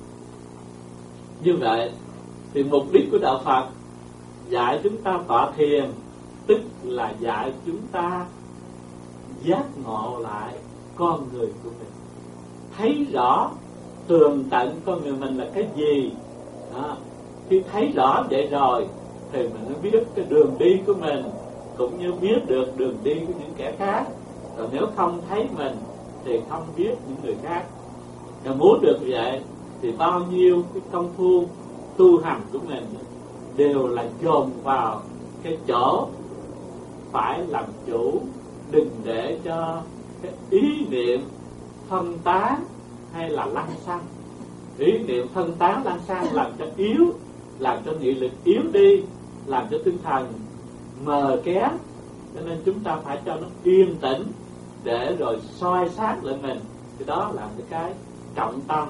Như vậy thì mục đích của đạo Phật dạy chúng ta tọa thiền, tức là dạy chúng ta giác ngộ lại con người của mình, thấy rõ tường tận con người mình là cái gì đó. Khi thấy rõ vậy rồi thì mình mới biết cái đường đi của mình, cũng như biết được đường đi của những kẻ khác. Còn nếu không thấy mình thì không biết những người khác. Nếu muốn được vậy thì bao nhiêu cái công phu tu hành của mình đều là dồn vào cái chỗ phải làm chủ, đừng để cho cái ý niệm phân tán hay là lăng xăng. Ý niệm phân tán lăng xăng làm cho yếu, làm cho nghị lực yếu đi, làm cho tinh thần mờ kém. Cho nên chúng ta phải cho nó yên tĩnh để rồi soi sát lại mình. Thì đó là cái trọng tâm.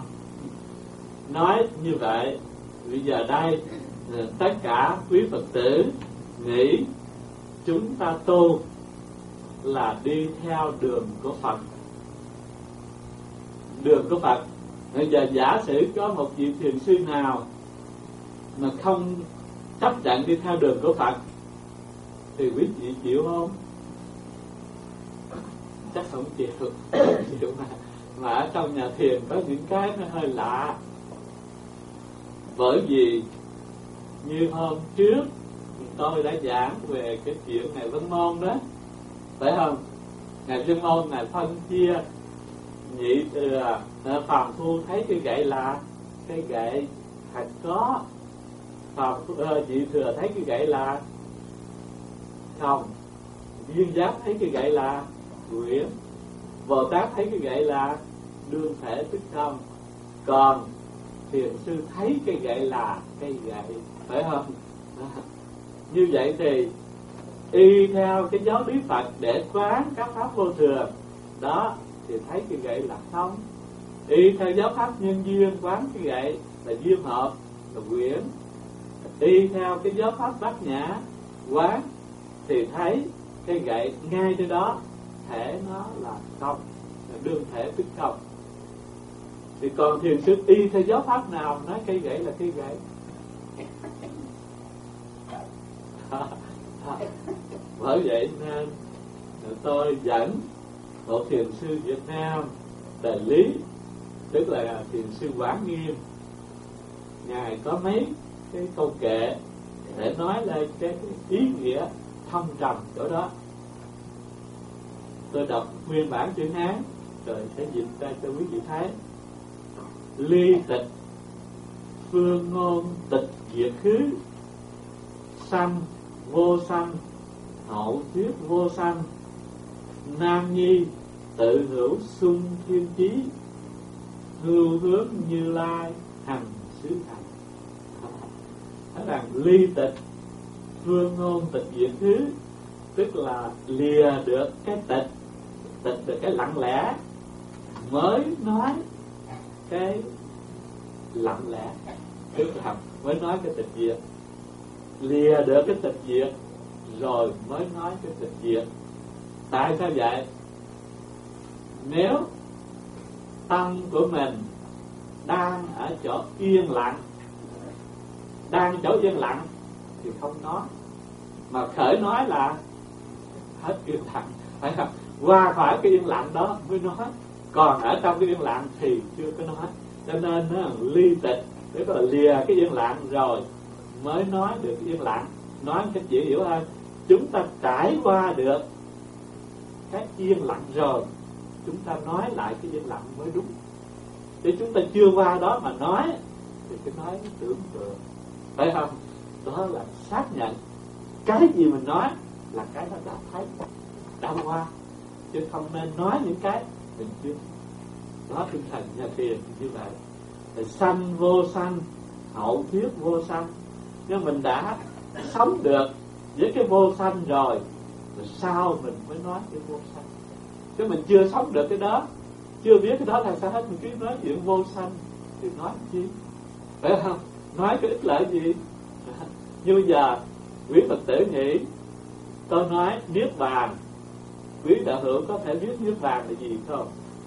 Nói như vậy, bây giờ đây tất cả quý Phật tử nghĩ chúng ta tu là đi theo đường của Phật. Đường của Phật. Bây giờ giả sử có một vị thiền sư nào mà không chấp nhận đi theo đường của Phật thì quý vị chịu không? Chắc không chịu. chịu mà. Mà ở trong nhà thiền có những cái nó hơi lạ. Bởi vì như hôm trước tôi đã giảng về cái chuyện Ngài Vân Môn đó, phải không? Ngài Vân Môn Ngài phân chia nhị thừa, phàm phu thấy cái gậy là cái gậy thật có, phàm phu nhị thừa thấy cái gậy là không, Duyên Giác thấy cái gậy là quyển, Bồ Tát thấy cái gậy là đương thể tức không, còn thiền sư thấy cái gậy là cây gậy, phải không? Như vậy thì y theo cái giáo lý Phật để quán các pháp vô thường đó thì thấy cái gậy là không. Y theo giáo pháp nhân duyên quán cái gậy là duyên hợp, là quyển. Y theo cái giáo pháp bát nhã quán thì thấy cái gậy ngay trên đó thể nó là không, là đương thể tức không. Thì còn thiền sư y theo giáo pháp nào nói cây gậy là cây gậy. Bởi vậy nên tôi dẫn bộ thiền sư Việt Nam Đời Lý, tức là Thiền sư Quán Nghiêm, ngài có mấy cái câu kệ để nói lên cái ý nghĩa thâm trầm chỗ đó. Tôi đọc nguyên bản chữ Hán rồi sẽ dịch ra cho quý vị thấy. Ly tịch phương ngôn tịch diệt khứ, sanh vô sanh hậu thuyết vô sanh, nam nhi tự hữu xuân thiên chí, hưu hướng Như Lai hành xứ thành. Nói rằng ly tịch phương ngôn tịch diệt khứ, tức là lìa được cái tịch, tịch được cái lặng lẽ mới nói cái lặng lẽ, tức là mới nói cái tịch diệt. Lìa được cái tịch diệt rồi mới nói cái tịch diệt. Tại sao vậy? Nếu tâm của mình đang ở chỗ yên lặng, đang chỗ yên lặng thì không nói, mà khởi nói là hết yên lặng, phải không? Qua khỏi cái yên lặng đó mới nói, còn ở trong cái yên lặng thì chưa có nói. Cho nên nó ly tịch, tức là lìa cái yên lặng rồi mới nói được cái yên lặng. Nói cách dễ hiểu hơn, chúng ta trải qua được cái yên lặng rồi chúng ta nói lại cái yên lặng mới đúng. Để chúng ta chưa qua đó mà nói thì cái nói nó tưởng tượng, phải không? Đó là xác nhận cái gì mình nói là cái nó đã thấy, đã qua, chứ không nên nói những cái mình chưa. Đó tinh thần nhà thiền như vậy. Thì sanh vô sanh, hậu thuyết vô sanh. Nhưng mình đã sống được với cái vô sanh rồi, rồi sao mình mới nói cái vô sanh? Chứ mình chưa sống được cái đó, chưa biết cái đó là sao hết, mình cứ nói chuyện vô sanh thì nói chi, phải không? Nói cái ích lợi gì? Như bây giờ quý Phật tử nghĩ tôi nói niết bàn, quý đạo hữu có thể biết niết bàn là gì không?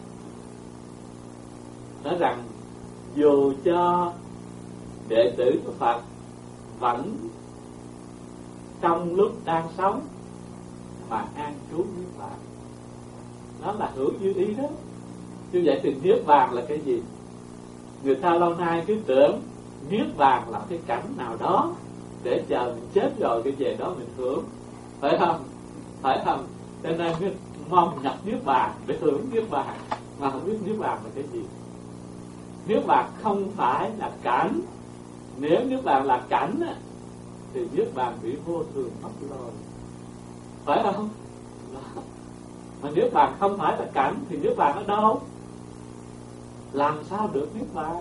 Nói rằng dù cho đệ tử của Phật vẫn trong lúc đang sống mà an trú niết bàn, nó là hữu dư ý đó. Như vậy thì niết bàn là cái gì? Người ta lâu nay cứ tưởng niết bàn là cái cảnh nào đó để chờ mình chết rồi cái về đó mình hưởng, phải không? Phải không? Cho nên cứ mong nhập niết bàn để hưởng niết bàn, mà không biết niết bàn là cái gì. Niết bàn không phải là cảnh. Nếu niết bàn là cảnh thì niết bàn bị vô thường mất rồi, phải không? Mà niết bàn không phải là cảnh thì niết bàn ở đâu? Làm sao được niết bàn?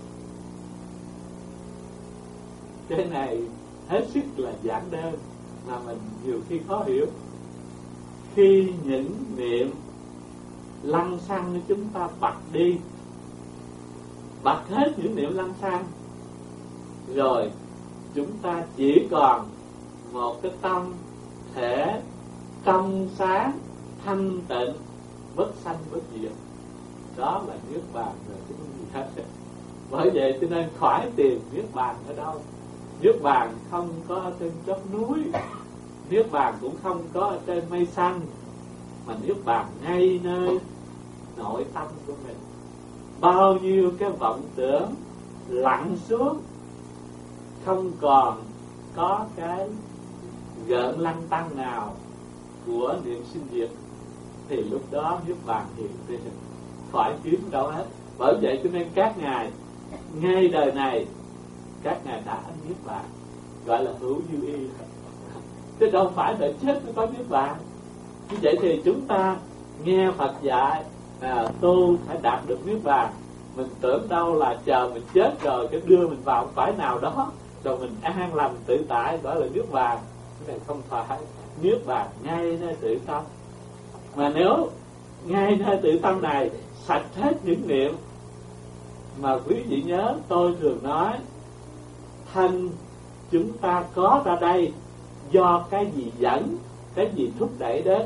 Cái này hết sức là giản đơn mà mình nhiều khi khó hiểu. Khi những niệm lăng xăng của chúng ta bật đi, bật hết những niệm lăng xăng rồi, chúng ta chỉ còn một cái tâm thể trong sáng thanh tịnh, bất sanh bất diệt. Đó là niết bàn rồi, chứ không gì hết. Bởi vậy cho nên khỏi tìm niết bàn ở đâu. Niết bàn không có ở trên chóp núi, niết bàn cũng không có ở trên mây xanh, mà niết bàn ngay nơi nội tâm của mình. Bao nhiêu cái vọng tưởng lặn xuống, không còn có cái gợn lăng tăng nào của niệm sinh diệt, thì lúc đó niết bàn hiện lên, khỏi kiếm đâu hết. Bởi vậy cho nên các ngài ngay đời này các ngài đã niết bàn, gọi là hữu dư y, chứ đâu phải đợi chết mới có niết bàn. Như vậy thì chúng ta nghe Phật dạy à, tu phải đạt được niết bàn, mình tưởng đâu là chờ mình chết rồi cái đưa mình vào phải nào đó rồi mình an lành tự tại gọi là niết bàn. Cái này không phải. Niết bàn ngay nơi tự tâm. Mà nếu ngay nơi tự tâm này sạch hết những niệm, mà quý vị nhớ tôi thường nói thân chúng ta có ra đây do cái gì dẫn, cái gì thúc đẩy đến,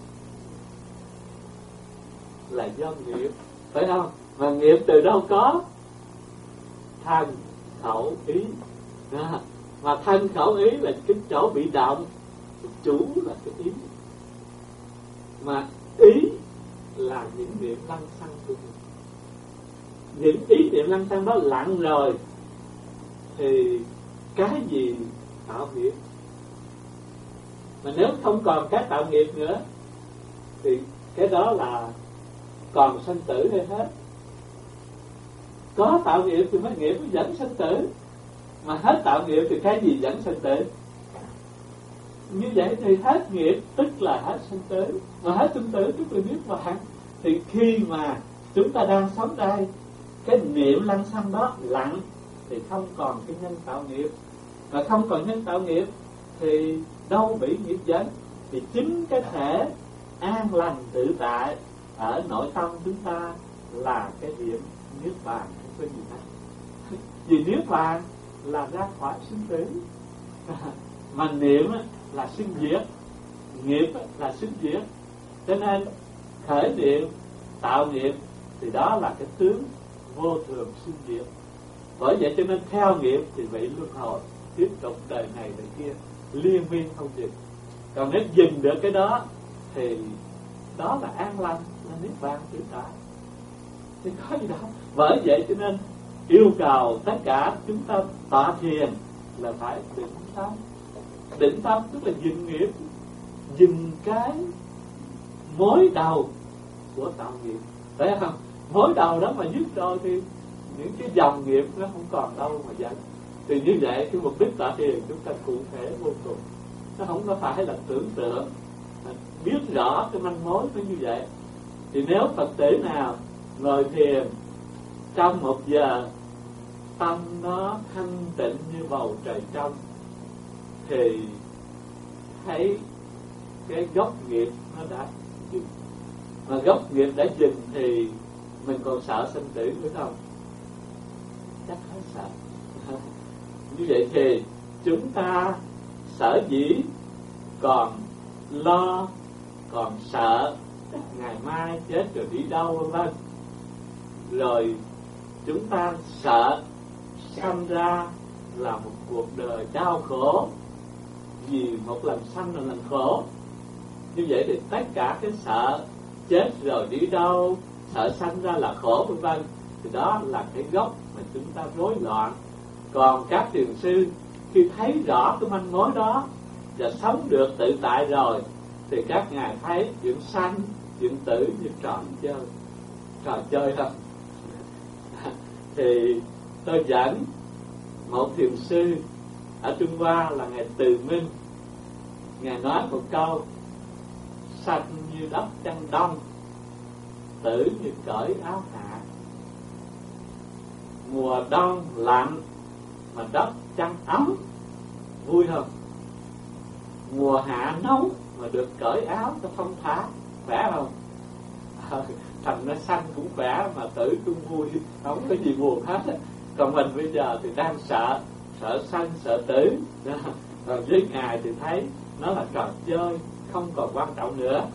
là do nghiệp, phải không? Mà nghiệp từ đâu có? Thân khẩu ý à, mà thân khẩu ý là cái chỗ bị động, chủ là cái ý, mà ý là những niệm lăng xăng của mình. những ý niệm lăng xăng đó lặng rồi thì cái gì tạo nghiệp? Mà nếu không còn cái tạo nghiệp nữa thì cái đó là còn sanh tử hay hết? Có tạo nghiệp thì mới nghiệp mới dẫn sanh tử, mà hết tạo nghiệp thì cái gì dẫn sanh tử? Như vậy thì hết nghiệp tức là hết sanh tử, mà hết sanh tử tức là niết bàn. Thì khi mà chúng ta đang sống đây, cái niệm lăng xăng đó lặng thì không còn cái nhân tạo nghiệp, và không còn nhân tạo nghiệp thì đâu bị nghiệp dẫn. Thì chính cái thể an lành tự tại ở nội tâm chúng ta là cái điểm niết bàn, không có gì hết. Vì niết bàn là ra khỏi sinh tử, mà niệm là sinh diệt, nghiệp là sinh diệt. Cho nên khởi niệm tạo nghiệp thì đó là cái tướng vô thường sinh diệt. Bởi vậy cho nên theo nghiệp thì bị luân hồi, tiếp tục đời này đời kia, liên miên không dừng. Còn nếu dừng được cái đó thì đó là an lành, là niết bàn tự tại. Thì có gì đâu. Bởi vậy cho nên yêu cầu tất cả chúng ta tọa thiền là phải định tâm. Định tâm tức là dừng nghiệp, dừng cái mối đầu của tạo nghiệp. Thấy không? Mối đầu đó mà dứt rồi thì những cái dòng nghiệp nó không còn đâu mà dẫn. Thì như vậy cái mục đích tọa thiền chúng ta cụ thể vô cùng. Nó không có phải là tưởng tượng, biết rõ cái manh mối nó như vậy. Thì nếu Phật tử nào ngồi thiền trong một giờ, tâm nó thanh tịnh như bầu trời trong, thì thấy cái gốc nghiệp nó đã dừng. Mà gốc nghiệp đã dừng thì mình còn sợ sinh tử nữa không? Chắc hết sợ. Như vậy thì chúng ta sở dĩ còn lo, còn sợ ngày mai chết rồi đi đâu vân vân. Rồi chúng ta sợ sanh ra là một cuộc đời đau khổ, vì một lần sanh là lần khổ. Như vậy thì tất cả cái sợ chết rồi đi đâu, sợ sanh ra là khổ vân vân, thì đó là cái gốc mà chúng ta rối loạn. Còn các thiền sư khi thấy rõ cái manh mối đó và sống được tự tại rồi thì các ngài thấy chuyện sanh, chuyện tử như trò chơi, trò chơi thôi. Thì tôi dẫn một thiền sư ở Trung Hoa là ngài Từ Minh, ngài nói một câu: sanh như đất chân đông, tử như cởi áo hạ. Mùa đông lạnh mà đất chân ấm, vui không? Mùa hạ nóng mà được cởi áo cho thông thả, khỏe không? À, thành nó sanh cũng khỏe mà tử cũng vui, không có gì buồn hết. Còn mình bây giờ thì đang sợ, sợ sanh, sợ tử. Còn với ngài thì thấy nó là trò chơi, không còn quan trọng nữa.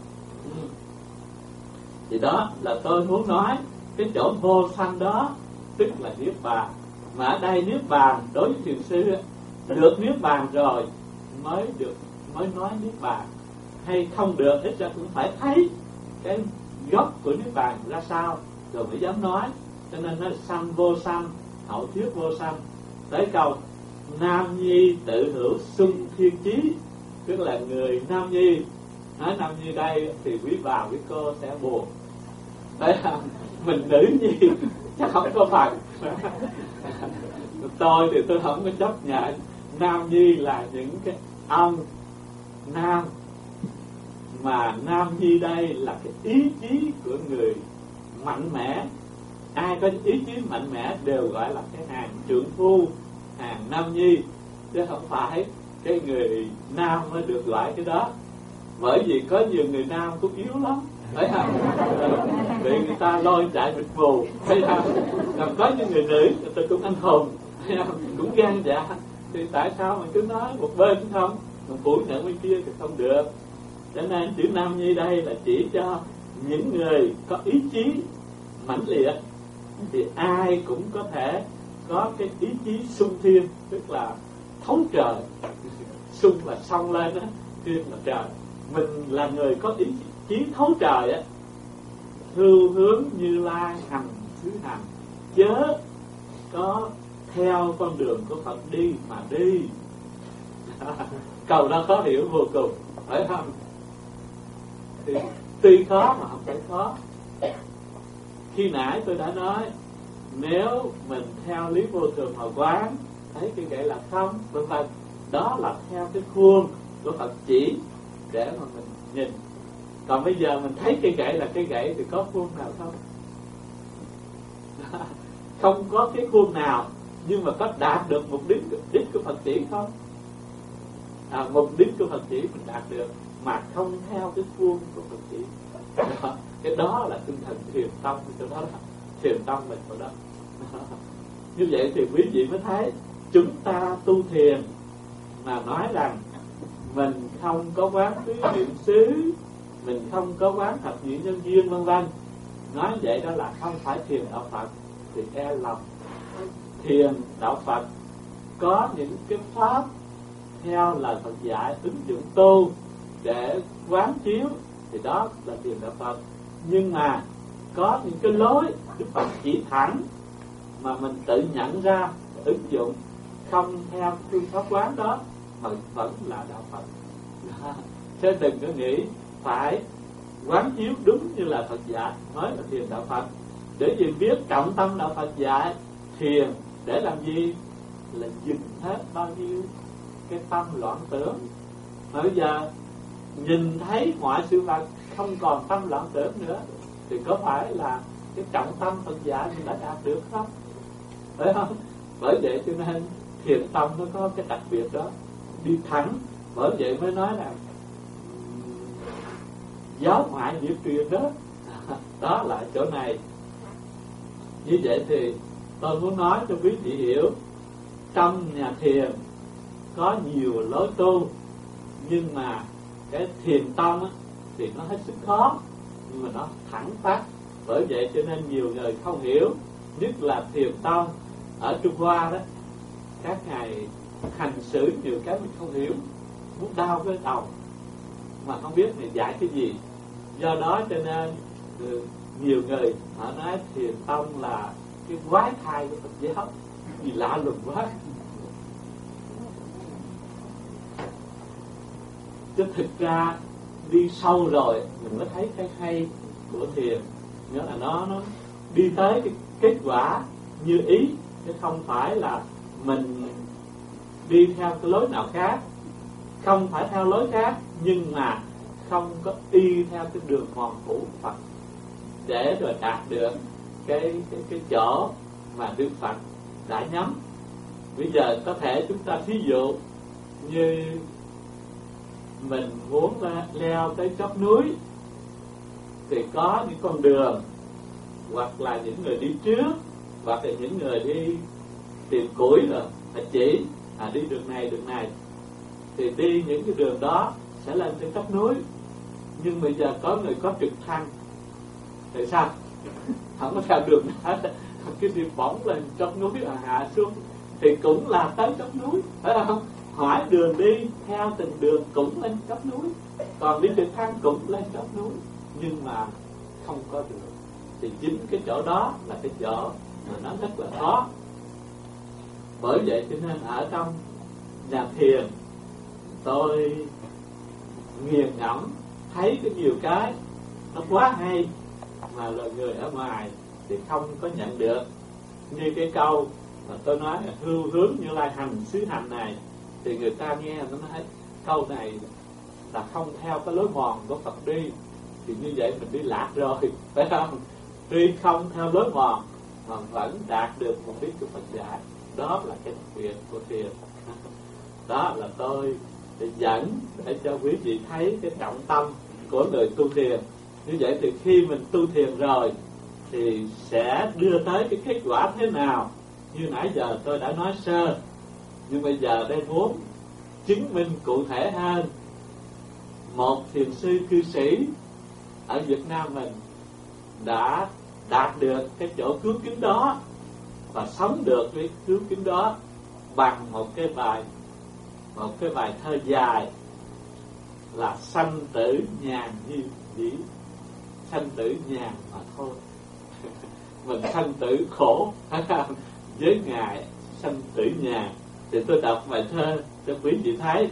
Thì đó là tôi muốn nói, cái chỗ vô sanh đó tức là niết bàn. Mà ở đây niết bàn đối với thiền sư, được niết bàn rồi mới được mới nói niết bàn, hay không được ít ra cũng phải thấy cái gốc của niết bàn ra sao rồi mới dám nói. Cho nên nó sanh vô sanh, hậu thuyết vô sanh. Tới câu nam nhi tự hữu xuân thiên chí, tức là người nam nhi. Nói nam nhi đây thì quý bà quý cô sẽ buồn. Đấy là mình nữ nhi chắc không có phần. Tôi thì tôi không có chấp nhận. Nam nhi là những cái ông nam, mà nam nhi đây là cái ý chí của người mạnh mẽ. Ai có ý chí mạnh mẽ đều gọi là cái hàng trượng phu, hàng nam nhi, chứ không phải cái người nam mới được gọi cái đó. Bởi vì có nhiều người nam cũng yếu lắm, thấy không? Bị người ta lôi chạy bịt mù, thấy không? Còn có những người nữ người ta cũng anh hùng, thấy không? Cũng gan dạ. Thì tại sao mình cứ nói một bên cũng không, còn phụ nữ bên kia thì không được. Cho nên chữ nam nhi đây là chỉ cho những người có ý chí mãnh liệt, thì ai cũng có thể có cái ý chí xung thiên, tức là thấu trời. Xung là xông lên đó, thiên là trời. Mình là người có ý chí thấu trời á, hưu hướng Như Lai hành xứ hành. chớ có theo con đường của Phật đi mà đi. Câu đó khó hiểu vô cùng, phải không? Thì tuy khó mà không phải khó. Khi nãy tôi đã nói, nếu mình theo lý vô thường mà quán, thấy cái gậy là không, vân vân, đó là theo cái khuôn của Phật chỉ để mà mình nhìn. Còn bây giờ mình thấy cái gậy là cái gậy thì có khuôn nào không? Không có cái khuôn nào, nhưng mà có đạt được mục đích đích của Phật chỉ không? À, mục đích của Phật chỉ mình đạt được mà không theo cái khuôn của Phật chỉ. Đó, cái đó là tinh thần thiền tông, chỗ đó là thiền tông mình chỗ đó. Như vậy thì quý vị mới thấy chúng ta tu thiền mà nói rằng mình không có quán tứ niệm xứ, mình không có quán thập nhị nhân duyên vân vân, nói vậy đó là không phải thiền đạo Phật thì e lầm. Thiền đạo Phật có những cái pháp theo lời Phật dạy ứng dụng tu để quán chiếu thì đó là thiền đạo Phật. Nhưng mà có những cái lối Đức Phật chỉ thẳng mà mình tự nhận ra ứng dụng, không theo phương pháp quán đó mà vẫn là đạo Phật. Chứ đừng có nghĩ phải quán chiếu đúng như là Phật dạy nói là thiền đạo Phật. Để vì biết trọng tâm đạo Phật dạy thiền để làm gì? Là dừng hết bao nhiêu cái tâm loạn tưởng. Mà bây giờ nhìn thấy mọi sự vật không còn tâm loạn tưởng nữa thì có phải là cái trọng tâm Phật dạy mình đã đạt được không? Phải không? Bởi vậy cho nên thiền tông nó có cái đặc biệt đó, đi thẳng. Bởi vậy mới nói là giáo ngoại diệt truyền đó. Đó là chỗ này. Như vậy thì tôi muốn nói cho quý vị hiểu, trong nhà thiền có nhiều lối tu, nhưng mà cái thiền tông á, thì nó hết sức khó, nhưng mà nó thẳng tắp. Bởi vậy cho nên nhiều người không hiểu, nhất là thiền tông ở Trung Hoa đó, các ngài hành xử nhiều cái mình không hiểu, muốn đau cái đầu mà không biết này dạy cái gì. Do đó cho nên nhiều người họ nói thiền tông là cái quái thai của Phật giáo, gì lạ lùng quá. Chứ thực ra đi sâu rồi mình mới thấy cái hay của thiền, nghĩa là nó nó đi tới cái kết quả như ý, chứ không phải là mình đi theo cái lối nào khác. Không phải theo lối khác, nhưng mà không có y theo cái đường mòn cũ Phật để rồi đạt được cái cái cái chỗ mà Đức Phật đã nhắm. Bây giờ có thể chúng ta thí dụ như mình muốn leo tới chót núi thì có những con đường, hoặc là những người đi trước, hoặc là những người đi tìm củi rồi phải chỉ à, đi đường này đường này thì đi những cái đường đó sẽ lên tới chót núi. Nhưng bây giờ có người có trực thăng thì sao? Không có theo đường đó, cái đi bỗng lên chót núi à, hạ xuống thì cũng là tới chót núi, phải không? Hỏi đường đi theo từng đường cũng lên chót núi, còn đi trực thăng cũng lên chót núi, nhưng mà không có đường. Thì chính cái chỗ đó là cái chỗ mà nó rất là khó. Bởi vậy cho nên ở trong nhà thiền tôi nghiền ngẫm thấy cái nhiều cái nó quá hay mà là người ở ngoài thì không có nhận được. Như cái câu mà tôi nói là hưu hướng Như Lai hành xứ hành này, thì người ta nghe nó nói câu này là không theo cái lối mòn của Phật đi, thì như vậy mình đi lạc rồi, phải không? Tuy không theo lối mòn mà vẫn đạt được mục đích của Phật dạy. Đó là cái đặc biệt của thiền. Đó là tôi để dẫn để cho quý vị thấy cái trọng tâm của người tu thiền. Như vậy thì khi mình tu thiền rồi thì sẽ đưa tới cái kết quả thế nào? Như nãy giờ tôi đã nói sơ, nhưng bây giờ đây muốn chứng minh cụ thể hơn. Một thiền sư cư sĩ ở Việt Nam mình đã đạt được cái chỗ cứu kính đó và sống được cái cứu kính đó bằng một cái bài một cái bài thơ dài là sanh tử nhàn như chỉ, sanh tử nhàn mà thôi. mình sanh tử khổ với Ngài sanh tử nhà. Thì tôi đọc bài thơ cho quý vị thấy: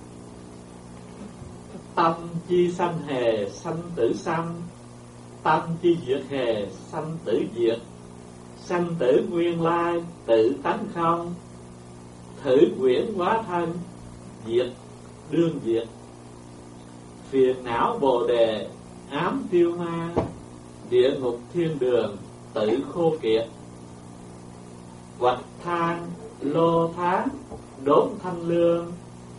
tâm chi sanh hề sanh tử sanh, tâm chi diệt hề sanh tử diệt, sanh tử nguyên lai tự tánh không, thử quyển hóa thân diệt đương diệt. Phiền não bồ đề ám tiêu ma, địa ngục thiên đường tự khô kiệt. Quạch than lô tháng đốn thanh lương,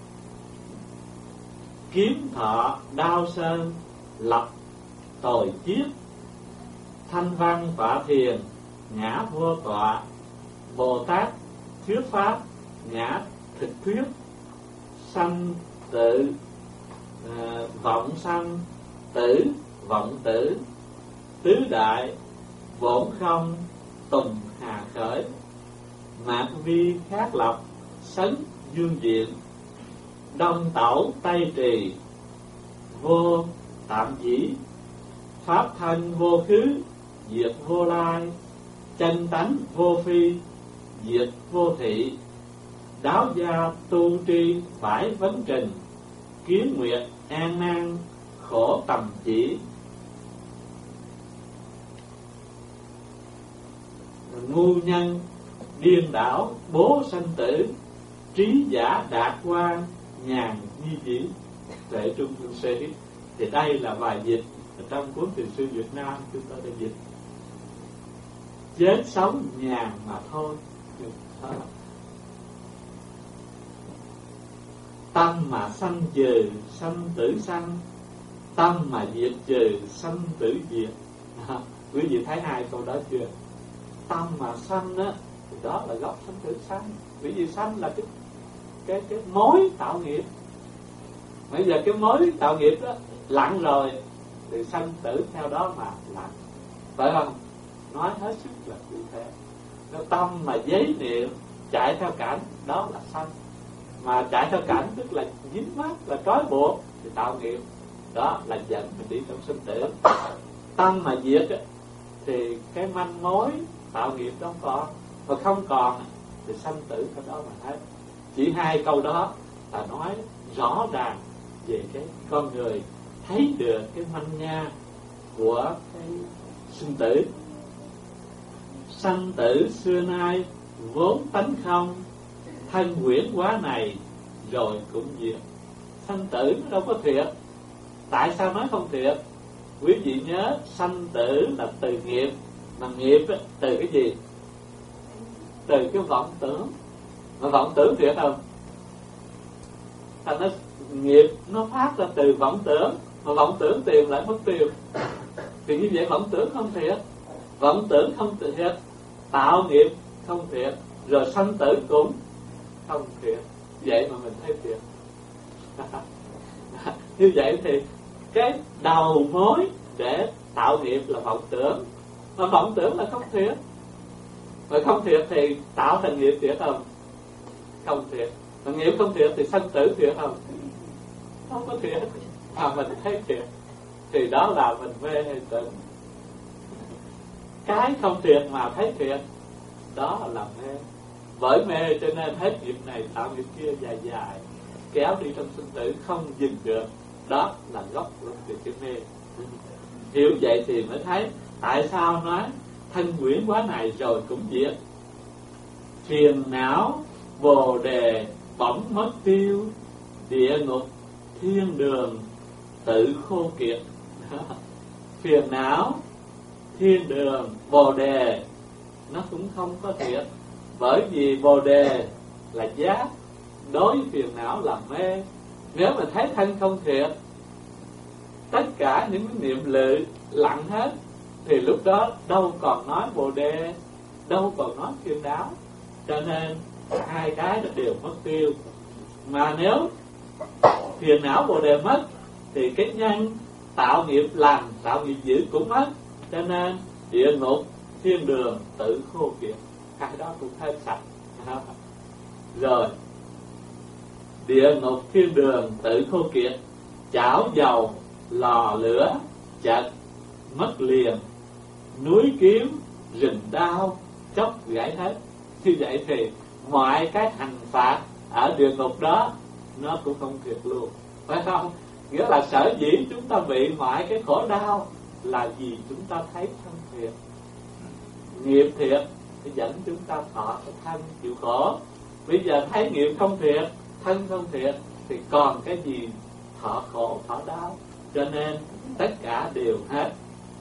kiếm thọ đao sơn lập tồi chiết. Thanh văn phạ thiền ngã vô tọa, Bồ Tát thuyết pháp ngã thực thuyết. Sanh tự à, vọng sanh, tử vọng tử, tứ đại bổn không tùng hà khởi. Mạc vi khác lập sấn dương diện, đông tẩu tây trì vô tạm dĩ. Pháp thân vô khứ diệt vô lai, chân tánh vô phi diệt vô thị. Đáo gia tu tri phải vấn trình, kiến nguyệt an nan khổ tầm chỉ. Ngu nhân điên đảo bố sanh tử, trí giả đạt qua nhàn nhi dĩ. Tuệ Trung Phương Sĩ. Thì đây là bài dịch trong cuốn Thiền sư Việt Nam chúng ta đã dịch. Chết sống nhàn mà thôi. Tâm mà sanh trừ sanh tử sanh, tâm mà diệt trừ sanh tử diệt. À, quý vị thấy hai câu đó chưa? Tâm mà sanh á, thì đó là gốc sanh tử sanh. Quý vị sanh là cái cái cái mối tạo nghiệp. Bây giờ cái mối tạo nghiệp đó lặng rồi thì sanh tử theo đó mà lặng, phải không? Nói hết sức là cụ thể. Nếu tâm mà giấy niệm chạy theo cảnh, đó là sanh. Mà chạy theo cảnh tức là dính mắc, là trói buộc thì tạo nghiệp, đó là dẫn mình đi trong sinh tử. Tâm mà diệt thì cái manh mối tạo nghiệp đó còn, và không còn thì sanh tử theo đó mà hết. Chỉ hai câu đó là nói rõ ràng về cái con người thấy được cái manh nha của cái sinh tử. Sanh tử xưa nay vốn tánh không, thân quyển hóa này rồi cũng diệt. Sanh tử nó đâu có thiệt. Tại sao nói không thiệt? Quý vị nhớ sanh tử là từ nghiệp. Mà nghiệp á, từ cái gì? Từ cái vọng tưởng. Mà vọng tưởng thiệt không? Thành nó nghiệp nó phát ra từ vọng tưởng. Mà vọng tưởng tìm lại mất tiêu. Thì như vậy vọng tưởng không thiệt. Vọng tưởng không thiệt, tạo nghiệp không thiệt, rồi sanh tử cũng không thiệt. Vậy mà mình thấy thiệt. Như vậy thì cái đầu mối để tạo nghiệp là vọng tưởng. Mà vọng tưởng là không thiệt. Mà không thiệt thì tạo thành nghiệp thiệt không? Không thiệt. Mà nghiệp không thiệt thì sanh tử thiệt không? Không có thiệt. Mà mình thấy thiệt thì đó là mình mê hay tỉnh. Cái không thiệt mà thấy thiệt, đó là mê. Bởi mê cho nên hết nghiệp này tạo nghiệp kia dài dài, kéo đi trong sinh tử không dừng được. Đó là gốc của cái mê. Hiểu vậy thì mới thấy tại sao nói thân quyển quá này rồi cũng diệt. Phiền não bồ đề bỗng mất tiêu, địa ngục thiên đường tự khô kiệt. Phiền não, thiên đường, bồ đề nó cũng không có thiệt. Bởi vì bồ đề là giác, đối với phiền não là mê. Nếu mà thấy thân không thiệt, tất cả những niệm lự lặng hết, thì lúc đó đâu còn nói bồ đề, đâu còn nói phiền não. Cho nên hai cái đều mất tiêu. Mà nếu phiền não bồ đề mất thì cái nhân tạo nghiệp lành, tạo nghiệp dữ cũng mất. Cho nên địa ngục thiên đường tự khô kiệt. Hai đó cũng hết sạch. Rồi địa ngục thiên đường tự khô kiệt, chảo dầu lò lửa chật mất liền, núi kiếm rình đau chốc gãy hết. Như vậy thì mọi cái hành phạt ở địa ngục đó nó cũng không thiệt luôn, phải không? Nghĩa là sở dĩ chúng ta bị mọi cái khổ đau là vì chúng ta thấy thân thiệt, nghiệp thiệt thì dẫn chúng ta thọ cái thân chịu khổ. Bây giờ thấy nghiệp không thiệt, thân không thiệt thì còn cái gì thọ khổ thọ đau. Cho nên tất cả đều hết.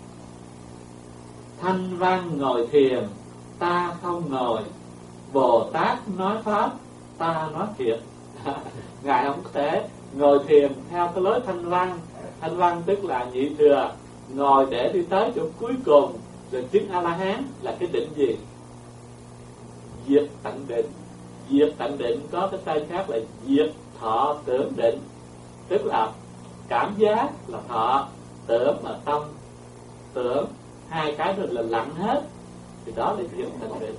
Thanh văn ngồi thiền ta không ngồi, Bồ Tát nói pháp ta nói thiệt. Ngài không thể ngồi thiền theo cái lối thanh văn. Thanh văn tức là nhị thừa, ngồi để đi tới chỗ cuối cùng rồi chứng A-la-hán là cái định gì? Diệt tận định. Diệt tận định có cái tên khác là diệt thọ tưởng định, tức là cảm giác là thọ, tưởng là tâm. Tưởng hai cái rồi là lặng hết, thì đó là diệt tận định.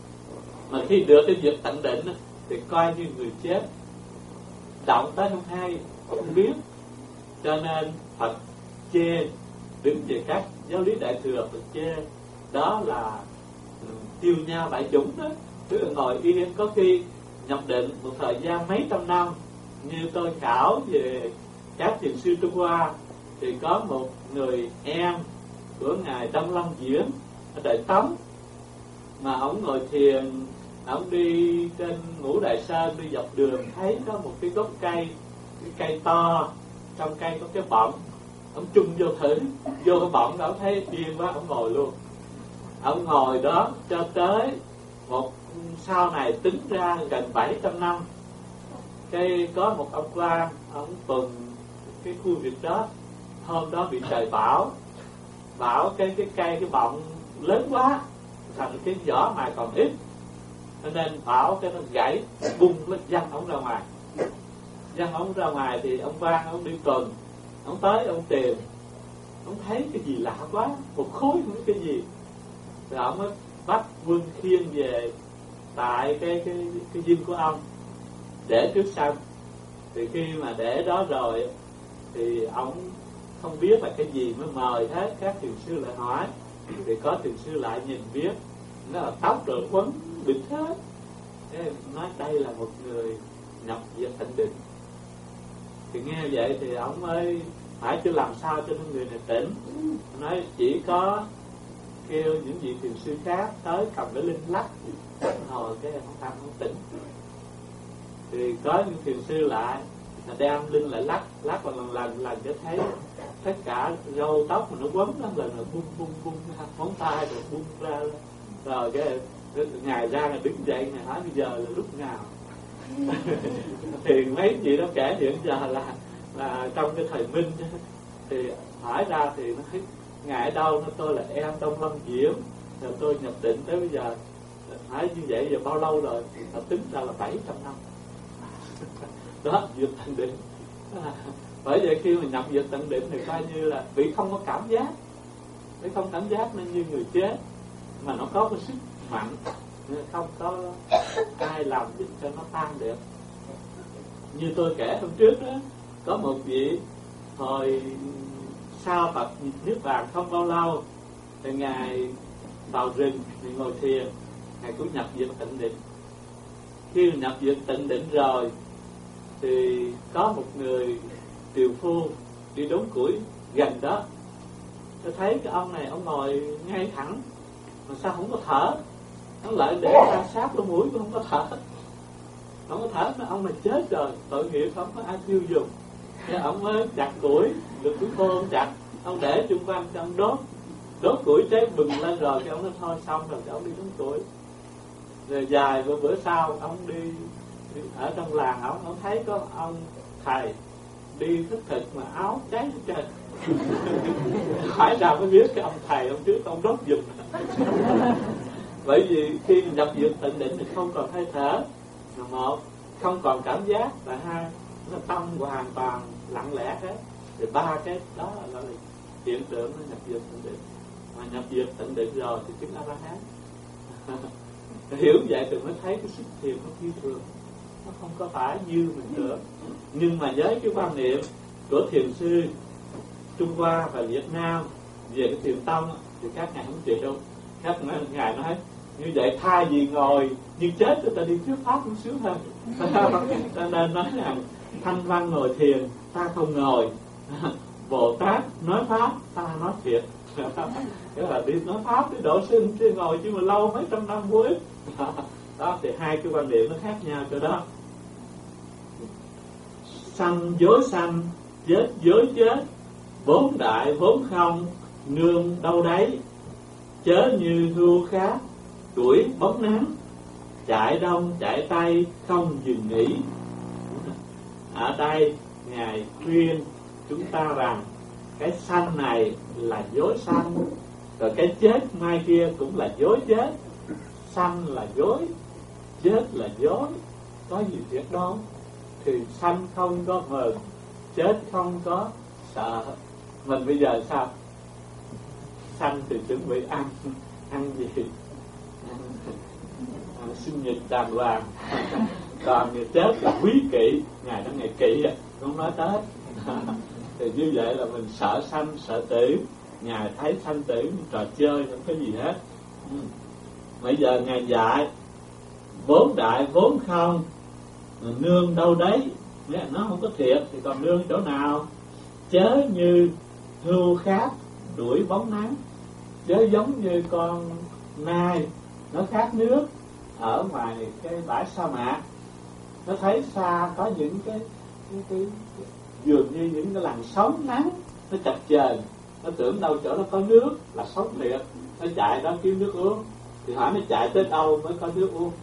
Mà khi được cái diệt tận định thì coi như người chết, động tới không hay, không biết. Cho nên Phật chê, đứng về các giáo lý đại thừa Phật chê đó là tiêu nhau đại chúng đó. Tức là ngồi yên, có khi nhập định một thời gian mấy trăm năm. Như tôi khảo về các thiền sư Trung Hoa thì có một người em của ngài Đông Long Diễn ở Đại Tống, mà ông ngồi thiền, ông đi trên Ngũ Đại Sơn, đi dọc đường thấy có một cái gốc cây, cái cây to, trong cây có cái bọng, ông chung vô thử, vô cái bọng đó ông thấy điên quá, ông ngồi luôn. Ông ngồi đó cho tới một sau này tính ra gần bảy trăm năm. Cái có một ông quan, ông tuần cái khu vực đó, hôm đó bị trời bão, bão cái cái cây cái bọng lớn quá, thành cái vỏ mà còn ít, cho nên bão cái nó gãy, bung nó văng ông ra ngoài. Văng ông ra ngoài thì ông quan ông đi tuần, ông tới ông tìm, ông thấy cái gì lạ quá, một khối không biết cái gì, rồi ông mới bắt quân khiêng về tại cái cái cái dinh của ông để trước sân. Thì khi mà để đó rồi thì ông không biết là cái gì, mới mời hết các thiền sư lại hỏi. Thì có thiền sư lại nhìn biết, nó là tóc rồi quấn bịt hết. Thế nói đây là một người nhập diệt tịnh định. Thì nghe vậy thì ông mới hỏi chứ làm sao cho người này tỉnh. Nói chỉ có kêu những vị thiền sư khác tới cầm cái linh lắc, hồi cái không tham không tỉnh. Thì có những thiền sư lại là đem linh lại lắc, lắc một lần lần lần cho thấy tất cả râu tóc mà nó quấn nó lần là bung bung bung móng tay rồi bung ra. Rồi cái, cái ngài ra là đứng dậy, ngài hỏi bây giờ là lúc nào. Thì mấy vị đó kể hiện giờ là là trong cái thời Minh, thì hỏi ra thì nó thấy ngài ở đâu, nó tôi là em Đông Long Diễn, rồi tôi nhập định tới bây giờ. Hỏi như vậy giờ bao lâu rồi? Nó tính ra là bảy trăm năm. Đó, diệt tận định. Bởi vậy khi mà nhập diệt tận định thì coi như là bị không có cảm giác, bị không cảm giác nên như người chết, mà nó có cái sức mạnh, không có ai làm gì cho nó tan được. Như tôi kể hôm trước đó, có một vị hồi sau Phật Niết Bàn không bao lâu thì ngài vào rừng thì ngồi thiền, ngài cũng nhập diệt tịnh định. Khi nhập diệt tịnh định rồi thì có một người tiều phu đi đốn củi gần đó, tôi thấy cái ông này ông ngồi ngay thẳng mà sao không có thở, nó lại để ra sát lỗ mũi cũng không có thở, không có thở. Nó ông này chết rồi, tội nghiệp không có ai tiêu dùng. Thế ông mới chặt củi, được củi khô ông chặt, ông để chung quanh cho ông đốt, đốt củi cháy bừng lên rồi cái ông nói thôi xong rồi, cái ông đi đốn củi. Rồi dài bữa bữa sau ông đi, đi ở trong làng, ông ông thấy có ông thầy đi thức thực mà áo cháy hết trơn. Hỏi ra mới biết cái ông thầy ông trước ông đốt giùm. Bởi vì khi nhập diệt tịnh định thì không còn hơi thở là một, không còn cảm giác là hai, nó tâm hoàn toàn lặng lẽ hết. Thì ba cái đó là hiện tượng nó nhập diệt tịnh định. Mà nhập diệt tịnh định rồi thì chứng A-la-hán. Hiểu vậy thì mới thấy cái sức thiền nó phi thường, nó không có phải như mình tưởng. Nhưng mà với cái quan niệm của thiền sư Trung Hoa và Việt Nam về cái thiền tông thì các ngài không chịu đâu. Các ngài nói như vậy thay vì ngồi như chết thì ta đi thuyết pháp cũng sướng hơn. Cho nên nói rằng Thanh Văn ngồi thiền, ta không ngồi. Bồ Tát nói pháp, ta nói thiệt. Cái là đi nói pháp đi độ sinh chứ ngồi chứ mà lâu mấy trăm năm cuối. Đó thì hai cái quan điểm nó khác nhau chỗ đó. Sanh dối sanh, chết dối chết, vốn đại vốn không, nương đâu đấy. Chớ như hươu khác, đuổi bóng nắng, chạy đông chạy tây không dừng nghỉ. Ở đây Ngài khuyên chúng ta rằng cái sanh này là dối sanh, rồi cái chết mai kia cũng là dối chết. Sanh là dối, chết là dối, có gì thiệt đâu. Thì sanh không có mừng, chết không có sợ. Mình bây giờ sao? Sanh thì chuẩn bị ăn, ăn gì? Ăn, ăn sinh nhật đàng hoàng. Còn người chết là quý kỵ, Ngài nói ngày kỵ không nói tới. Thì như vậy là mình sợ sanh sợ tử. Ngài thấy sanh tử trò chơi không có gì hết. Ừ. Bây giờ Ngài dạy vốn đại vốn không, nương đâu đấy. Nếu nó không có thiệt thì còn nương chỗ nào? Chớ như hươu khác đuổi bóng nắng, chớ giống như con nai nó khát nước ở ngoài cái bãi sa mạc. Nó thấy xa có những cái, cái, cái, cái dường như những cái làn sóng nắng nó chập chờn, nó tưởng đâu chỗ nó có nước là sống thiệt, nó chạy đó kiếm nước uống. Thì hỏi nó chạy tới đâu mới có nước uống?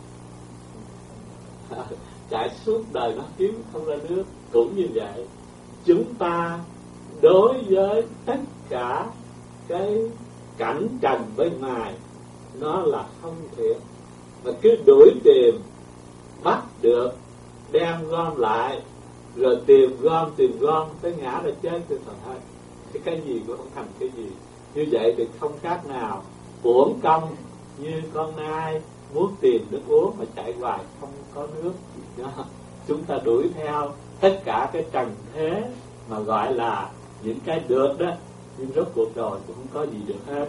Chạy suốt đời nó kiếm không ra nước. Cũng như vậy, chúng ta đối với tất cả cái cảnh trần bên ngoài nó là không thiệt, mà cứ đuổi tìm, bắt được, đem gom lại, rồi tìm gom tìm gom tới ngã ra chết cho thật hết. Thì cái gì cũng không thành cái gì. Như vậy thì không khác nào uổng công như con nai muốn tìm nước uống mà chạy hoài không có nước. Đó. Chúng ta đuổi theo tất cả cái trần thế mà gọi là những cái được đó, nhưng rốt cuộc rồi cũng không có gì được hết.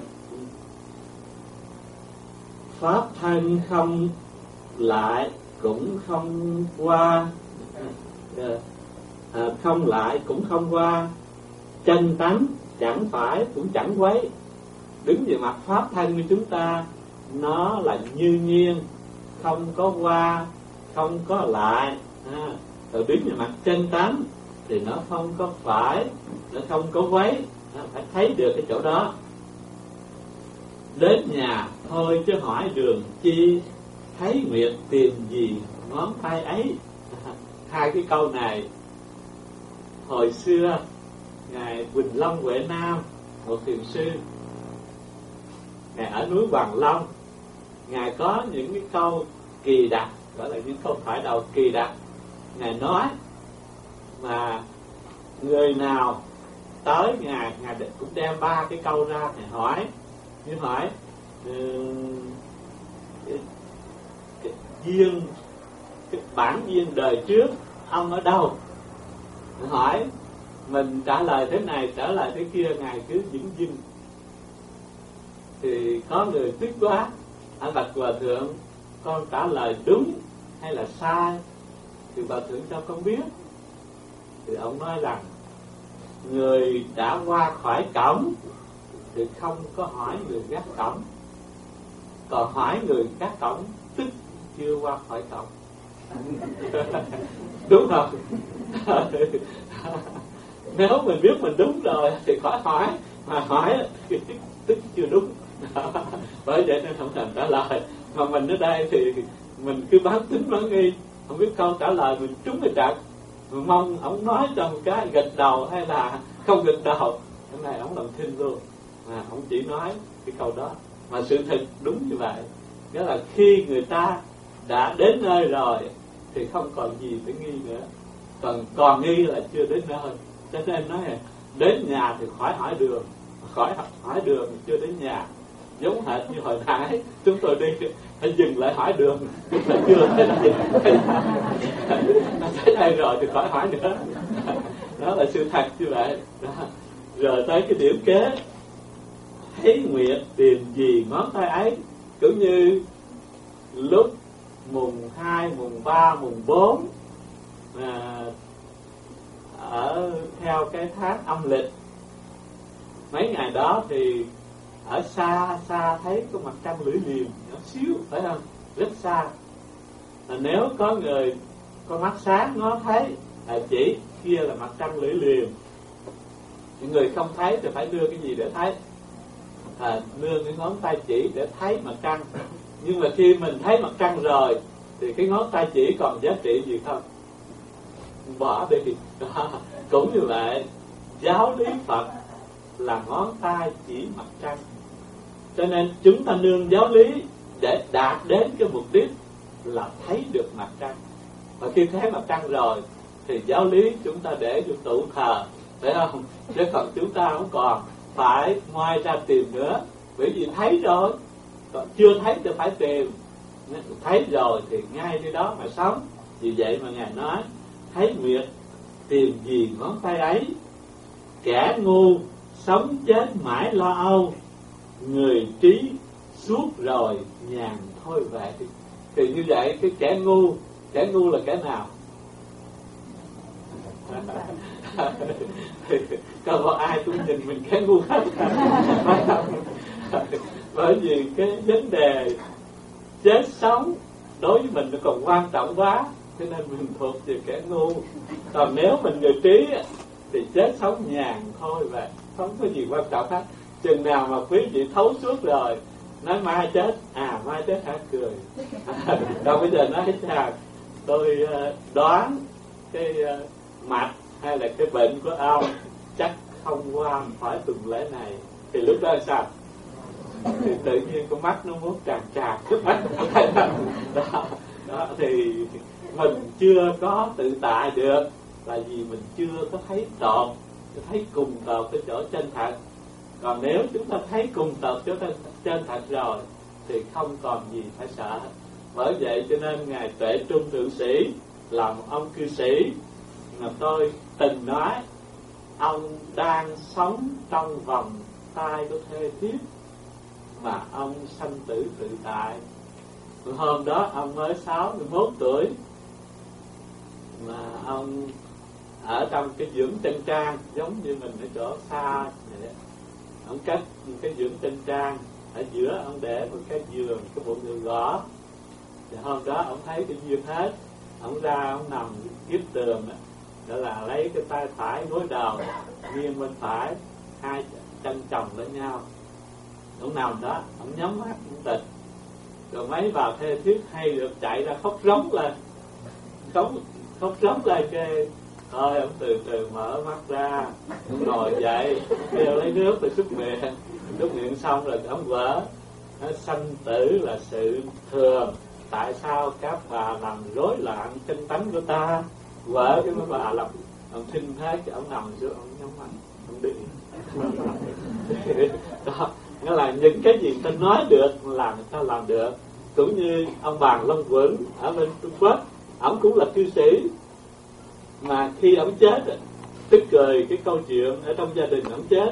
Pháp thân không lại cũng không qua, à, không lại cũng không qua, chân tánh chẳng phải cũng chẳng quấy. Đứng về mặt pháp thân của chúng ta, nó là như nhiên, không có qua, không có lại. À, rồi đứng về mặt chân tánh thì nó không có phải, nó không có quấy. À, phải thấy được cái chỗ đó. Đến nhà thôi chứ hỏi đường chi, thấy nguyệt tìm gì ngón tay ấy. À, hai cái câu này hồi xưa ngài Quỳnh Long Huệ Nam, một thiền sư, ngài ở núi Hoàng Long, ngài có những cái câu kỳ đặc, gọi là những câu thoại đầu kỳ đặc. Ngài nói mà người nào tới ngài, ngài cũng đem ba cái câu ra, ngài hỏi như hỏi uh, cái, cái duyên, cái bản duyên đời trước ông ở đâu. Ngài hỏi mình trả lời thế này, trả lời thế kia, ngài cứ dững dưng. Thì có người tức quá, anh bạch hòa thượng, con trả lời đúng hay là sai? Thì hòa thượng cho con biết. Thì ông nói rằng người đã qua khỏi cổng thì không có hỏi người gác cổng, còn hỏi người gác cổng tức chưa qua khỏi cổng. Đúng không? Nếu mình biết mình đúng rồi thì khỏi hỏi, mà hỏi thì tức chưa đúng. Bởi vậy nên không thành trả lời. Mà mình ở đây thì mình cứ bán tính bán nghi, không biết câu trả lời mình trúng hay trật, mình mong ông nói cho một cái gật đầu hay là không gật đầu. Cái này ông làm thinh luôn, mà ông chỉ nói cái câu đó. Mà sự thật đúng như vậy. Nghĩa là khi người ta đã đến nơi rồi thì không còn gì phải nghi nữa, còn còn nghi là chưa đến nơi. Cho nên nói là đến nhà thì khỏi hỏi đường, khỏi hỏi đường thì chưa đến nhà. Giống hệt như hồi nãy chúng tôi đi phải dừng lại hỏi đường là chưa tới đây. Tới đây rồi thì khỏi hỏi nữa. Đó là sự thật như vậy. Đó. Rồi tới cái điểm kế, thấy nguyệt tìm gì ngón tay ấy. Cũng như lúc mùng hai, mùng ba, mùng bốn à, ở theo cái tháng âm lịch, mấy ngày đó thì ở xa xa thấy có mặt trăng lưỡi liềm nhỏ xíu, phải không? Rất xa. À, nếu có người có mắt sáng nó thấy à, chỉ kia là mặt trăng lưỡi liềm. Những người không thấy thì phải đưa cái gì để thấy? À, đưa cái ngón tay chỉ để thấy mặt trăng. Nhưng mà khi mình thấy mặt trăng rồi thì cái ngón tay chỉ còn giá trị gì không? Bỏ đi. Đó. Cũng như vậy, giáo lý Phật là ngón tay chỉ mặt trăng. Cho nên chúng ta nương giáo lý để đạt đến cái mục đích là thấy được mặt trăng. Và khi thấy mặt trăng rồi thì giáo lý chúng ta để cho tủ thờ, phải không? Chứ còn chúng ta không còn phải ngoài ra tìm nữa. Bởi vì thấy rồi, còn chưa thấy thì phải tìm. Thấy rồi thì ngay đi đó mà sống. Vì vậy mà Ngài nói thấy nguyệt tìm gì ngón tay ấy. Kẻ ngu sống chết mãi lo âu, người trí suốt rồi nhàn thôi vậy. Thì như vậy cái kẻ ngu, kẻ ngu là kẻ nào? Có ai cũng nhìn mình kẻ ngu hết. Bởi vì cái vấn đề chết sống đối với mình nó còn quan trọng quá, cho nên mình thuộc về kẻ ngu. Còn nếu mình người trí thì chết sống nhàn thôi vậy, không có gì quan trọng hết. Chừng nào mà quý vị thấu suốt rồi, nói mai chết, à mai chết hả, cười. Đâu bây giờ nói chàng tôi đoán cái mạch hay là cái bệnh của ông chắc không qua khỏi tuần lễ này, thì lúc đó là sao? Thì tự nhiên con mắt nó muốn tràn tràn đó, đó thì mình chưa có tự tại được, là vì mình chưa có thấy tột, thấy cùng tột cái chỗ chân thật. Còn nếu chúng ta thấy cùng tột chỗ chân thật rồi thì không còn gì phải sợ. Bởi vậy cho nên Ngài Tuệ Trung Thượng Sĩ là một ông cư sĩ mà tôi từng nói ông đang sống trong vòng tay của thê thiếp mà ông sanh tử tự tại. Hôm đó ông mới sáu mươi mốt tuổi mà ông ở trong cái dưỡng chân trang, giống như mình ở chỗ xa vậy. Ông cất cái dưỡng chân trang, ở giữa ông để một cái giường, cái bộ giường gõ. Thì hôm đó ông thấy cái duyên hết, ông ra ông nằm kiếp tường, đó là lấy cái tay phải gối đầu, nghiêng bên phải, hai chân chồng lên nhau. Ông nằm đó, ông nhắm mắt, ông tịch. Rồi mấy bà thê thiếp hay được chạy ra khóc rống lên, khóc, khóc rống lên cái thôi ông từ từ mở mắt ra, ông ngồi dậy, kêu lấy nước rồi xúc miệng, xúc miệng xong rồi ông vỡ. Nó sanh tử là sự thường, tại sao các bà làm rối loạn tinh tánh của ta? Vỡ cái mấy bà làm, ông xin hết, cái ông nằm xuống, ông nhắm mắt, ông đi. Đó, nghĩa là những cái gì ta nói được là người ta làm được. Cũng như ông Bàn Long Quẩn ở bên Trung Quốc, ông cũng là cư sĩ, mà khi ông chết, tức cười cái câu chuyện ở trong gia đình ông chết.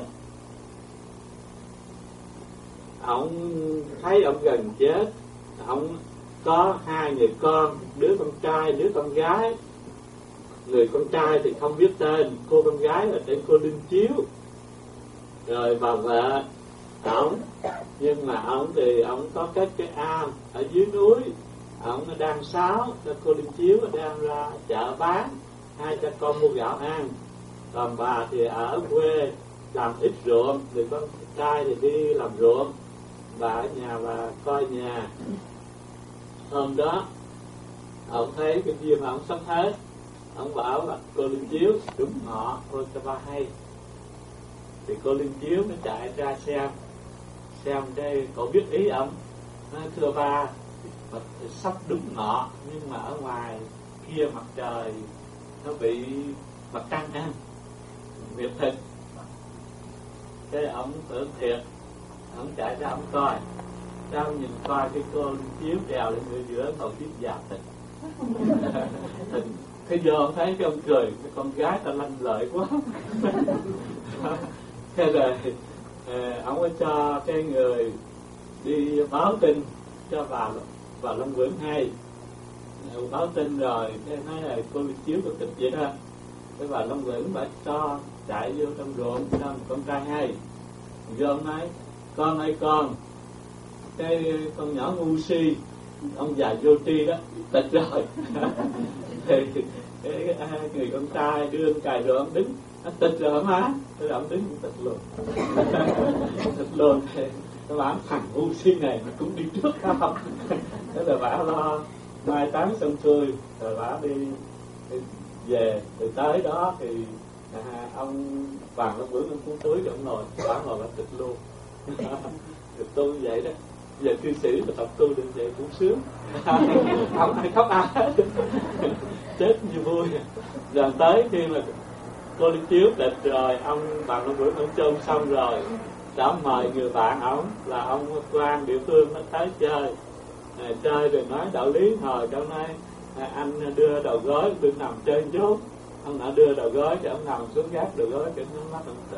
Ông thấy ông gần chết, ông có hai người con, đứa con trai, đứa con gái. Người con trai thì không biết tên, cô con gái là tên cô Linh Chiếu. Rồi bà vợ ông, nhưng mà ông thì ông có cái cái am ở dưới núi, ông đang sáo cho cô Linh Chiếu đem ra chợ bán, hai cha con mua gạo ăn. Còn bà thì ở quê làm ít ruộng, người con trai thì đi làm ruộng, bà ở nhà bà coi nhà. Hôm đó ông thấy cái gì mà ông sắp hết, ông bảo là cô Linh Chiếu đúng ngọ thôi cho ba hay. Thì cô Linh Chiếu nó chạy ra xem, xem đây cậu biết ý ông. Nói thưa ba, sắp đúng ngọ nhưng mà ở ngoài kia mặt trời nó bị mặt trăng ăn việc thịt. Thế ông tưởng thiệt, ông chạy ra ông coi, ra ông nhìn coi cái cô Linh Chiếu trèo lên người giữa cầu tiếp già thịt. Thế giờ ông thấy cái ông cười, cái con gái ta lanh lợi quá. Thế rồi à, ông có cho cái người đi báo tin cho bà bà Long Nguyễn hay, báo tin rồi cái nói là cô đi chiếu được tịch vậy đó. Cái bà Long Nguyễn bà cho chạy vô trong ruộng cho một con trai hay, vô ông nói con ơi con, cái con nhỏ ngu si ông già vô tri đó tịch rồi. Thì cái người con trai đưa ông cài rồi ông đứng, nó tịch rồi hả má? Thế là ông đứng cũng tịch luôn. Tịch luôn. Cái bà thằng ngu si này nó cũng đi trước không? Thế là bà lo mai táng xong xuôi rồi bà đi, đi về, từ tới đó thì à, ông Vàng Long Nguyễn ông cũng túi rồi ông ngồi, bà ngồi bà tịch luôn. Được tu như vậy đó. Giờ cư sĩ mà tập tu được vậy cũng sướng. Không ai khóc ai hết. Chết như vui. Rồi tới khi mà cô đi chiếu tịch rồi, ông Vàng Long Nguyễn ông chôn xong rồi, đã mời người bạn ông là ông quan địa phương nó tới chơi. À, chơi rồi nói đạo lý hồi cháu nói à, anh đưa đầu gối tôi nằm chơi chút, ông đã đưa đầu gối cho ông nằm xuống gác đầu gối cái nó mắt ông tịch.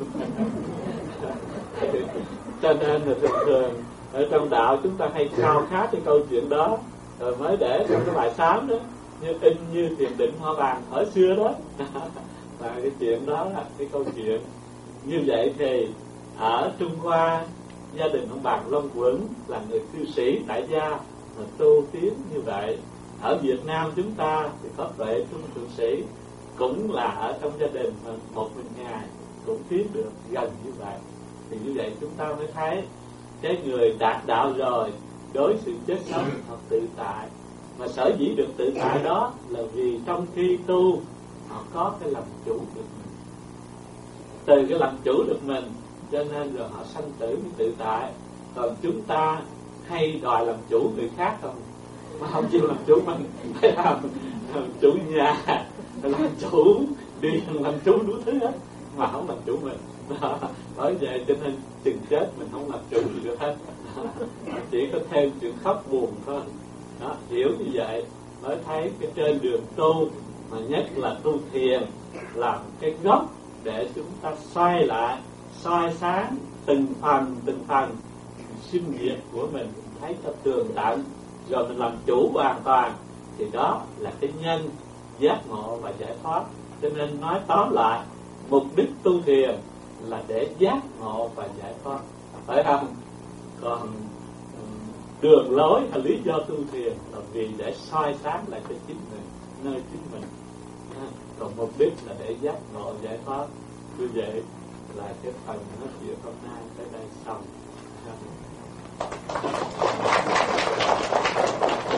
Cho nên là thường thường ở trong đạo chúng ta hay khao khát cái câu chuyện đó rồi mới để trong cái bài sám đó, như in như thiền định hoa vàng ở xưa đó. Và cái chuyện đó là cái câu chuyện như vậy. Thì ở Trung Hoa, gia đình ông Bàn Long Quẩn là người cư sĩ tại gia mà tu tiến như vậy. Ở Việt Nam chúng ta thì có Tuệ Trung thượng sĩ, cũng là ở trong gia đình mà một mình Ngài cũng tiến được gần như vậy. Thì như vậy chúng ta mới thấy cái người đạt đạo rồi đối sự chết sống họ tự tại. Mà sở dĩ được tự tại đó là vì trong khi tu họ có cái làm chủ được mình. Từ cái làm chủ được mình cho nên rồi họ sanh tử mới tự tại. Còn chúng ta hay đòi làm chủ người khác không, mà không chịu làm chủ mình, phải làm, làm chủ nhà, làm chủ đi, làm chủ đủ thứ hết mà không làm chủ mình. Đó. Bởi vậy cho nên chừng chết mình không làm chủ gì được hết. Đó. Chỉ có thêm chuyện khóc buồn thôi. Đó. Hiểu như vậy mới thấy cái trên đường tu, mà nhất là tu thiền, làm cái gốc để chúng ta xoay lại, soi sáng từng phần từng phần sinh diệt của mình, thấy cho tường tận, rồi mình làm chủ hoàn toàn, thì đó là cái nhân giác ngộ và giải thoát. Cho nên nói tóm lại, mục đích tu thiền là để giác ngộ và giải thoát, phải không? Còn đường lối hay lý do tu thiền là vì để soi sáng lại cho chính mình, nơi chính mình. Còn mục đích là để giác ngộ giải thoát. Như vậy là cái phần nói chuyện hôm nay tới đây xong.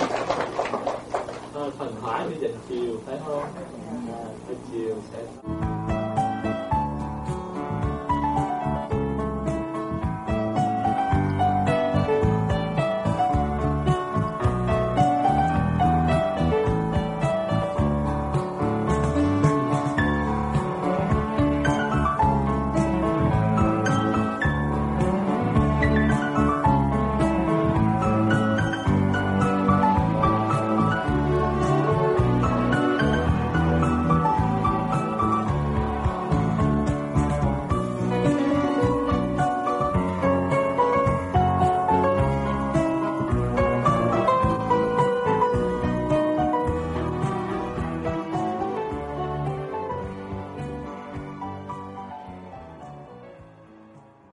Thôi phần hỏi đi dành chiều phải không? À, chiều sẽ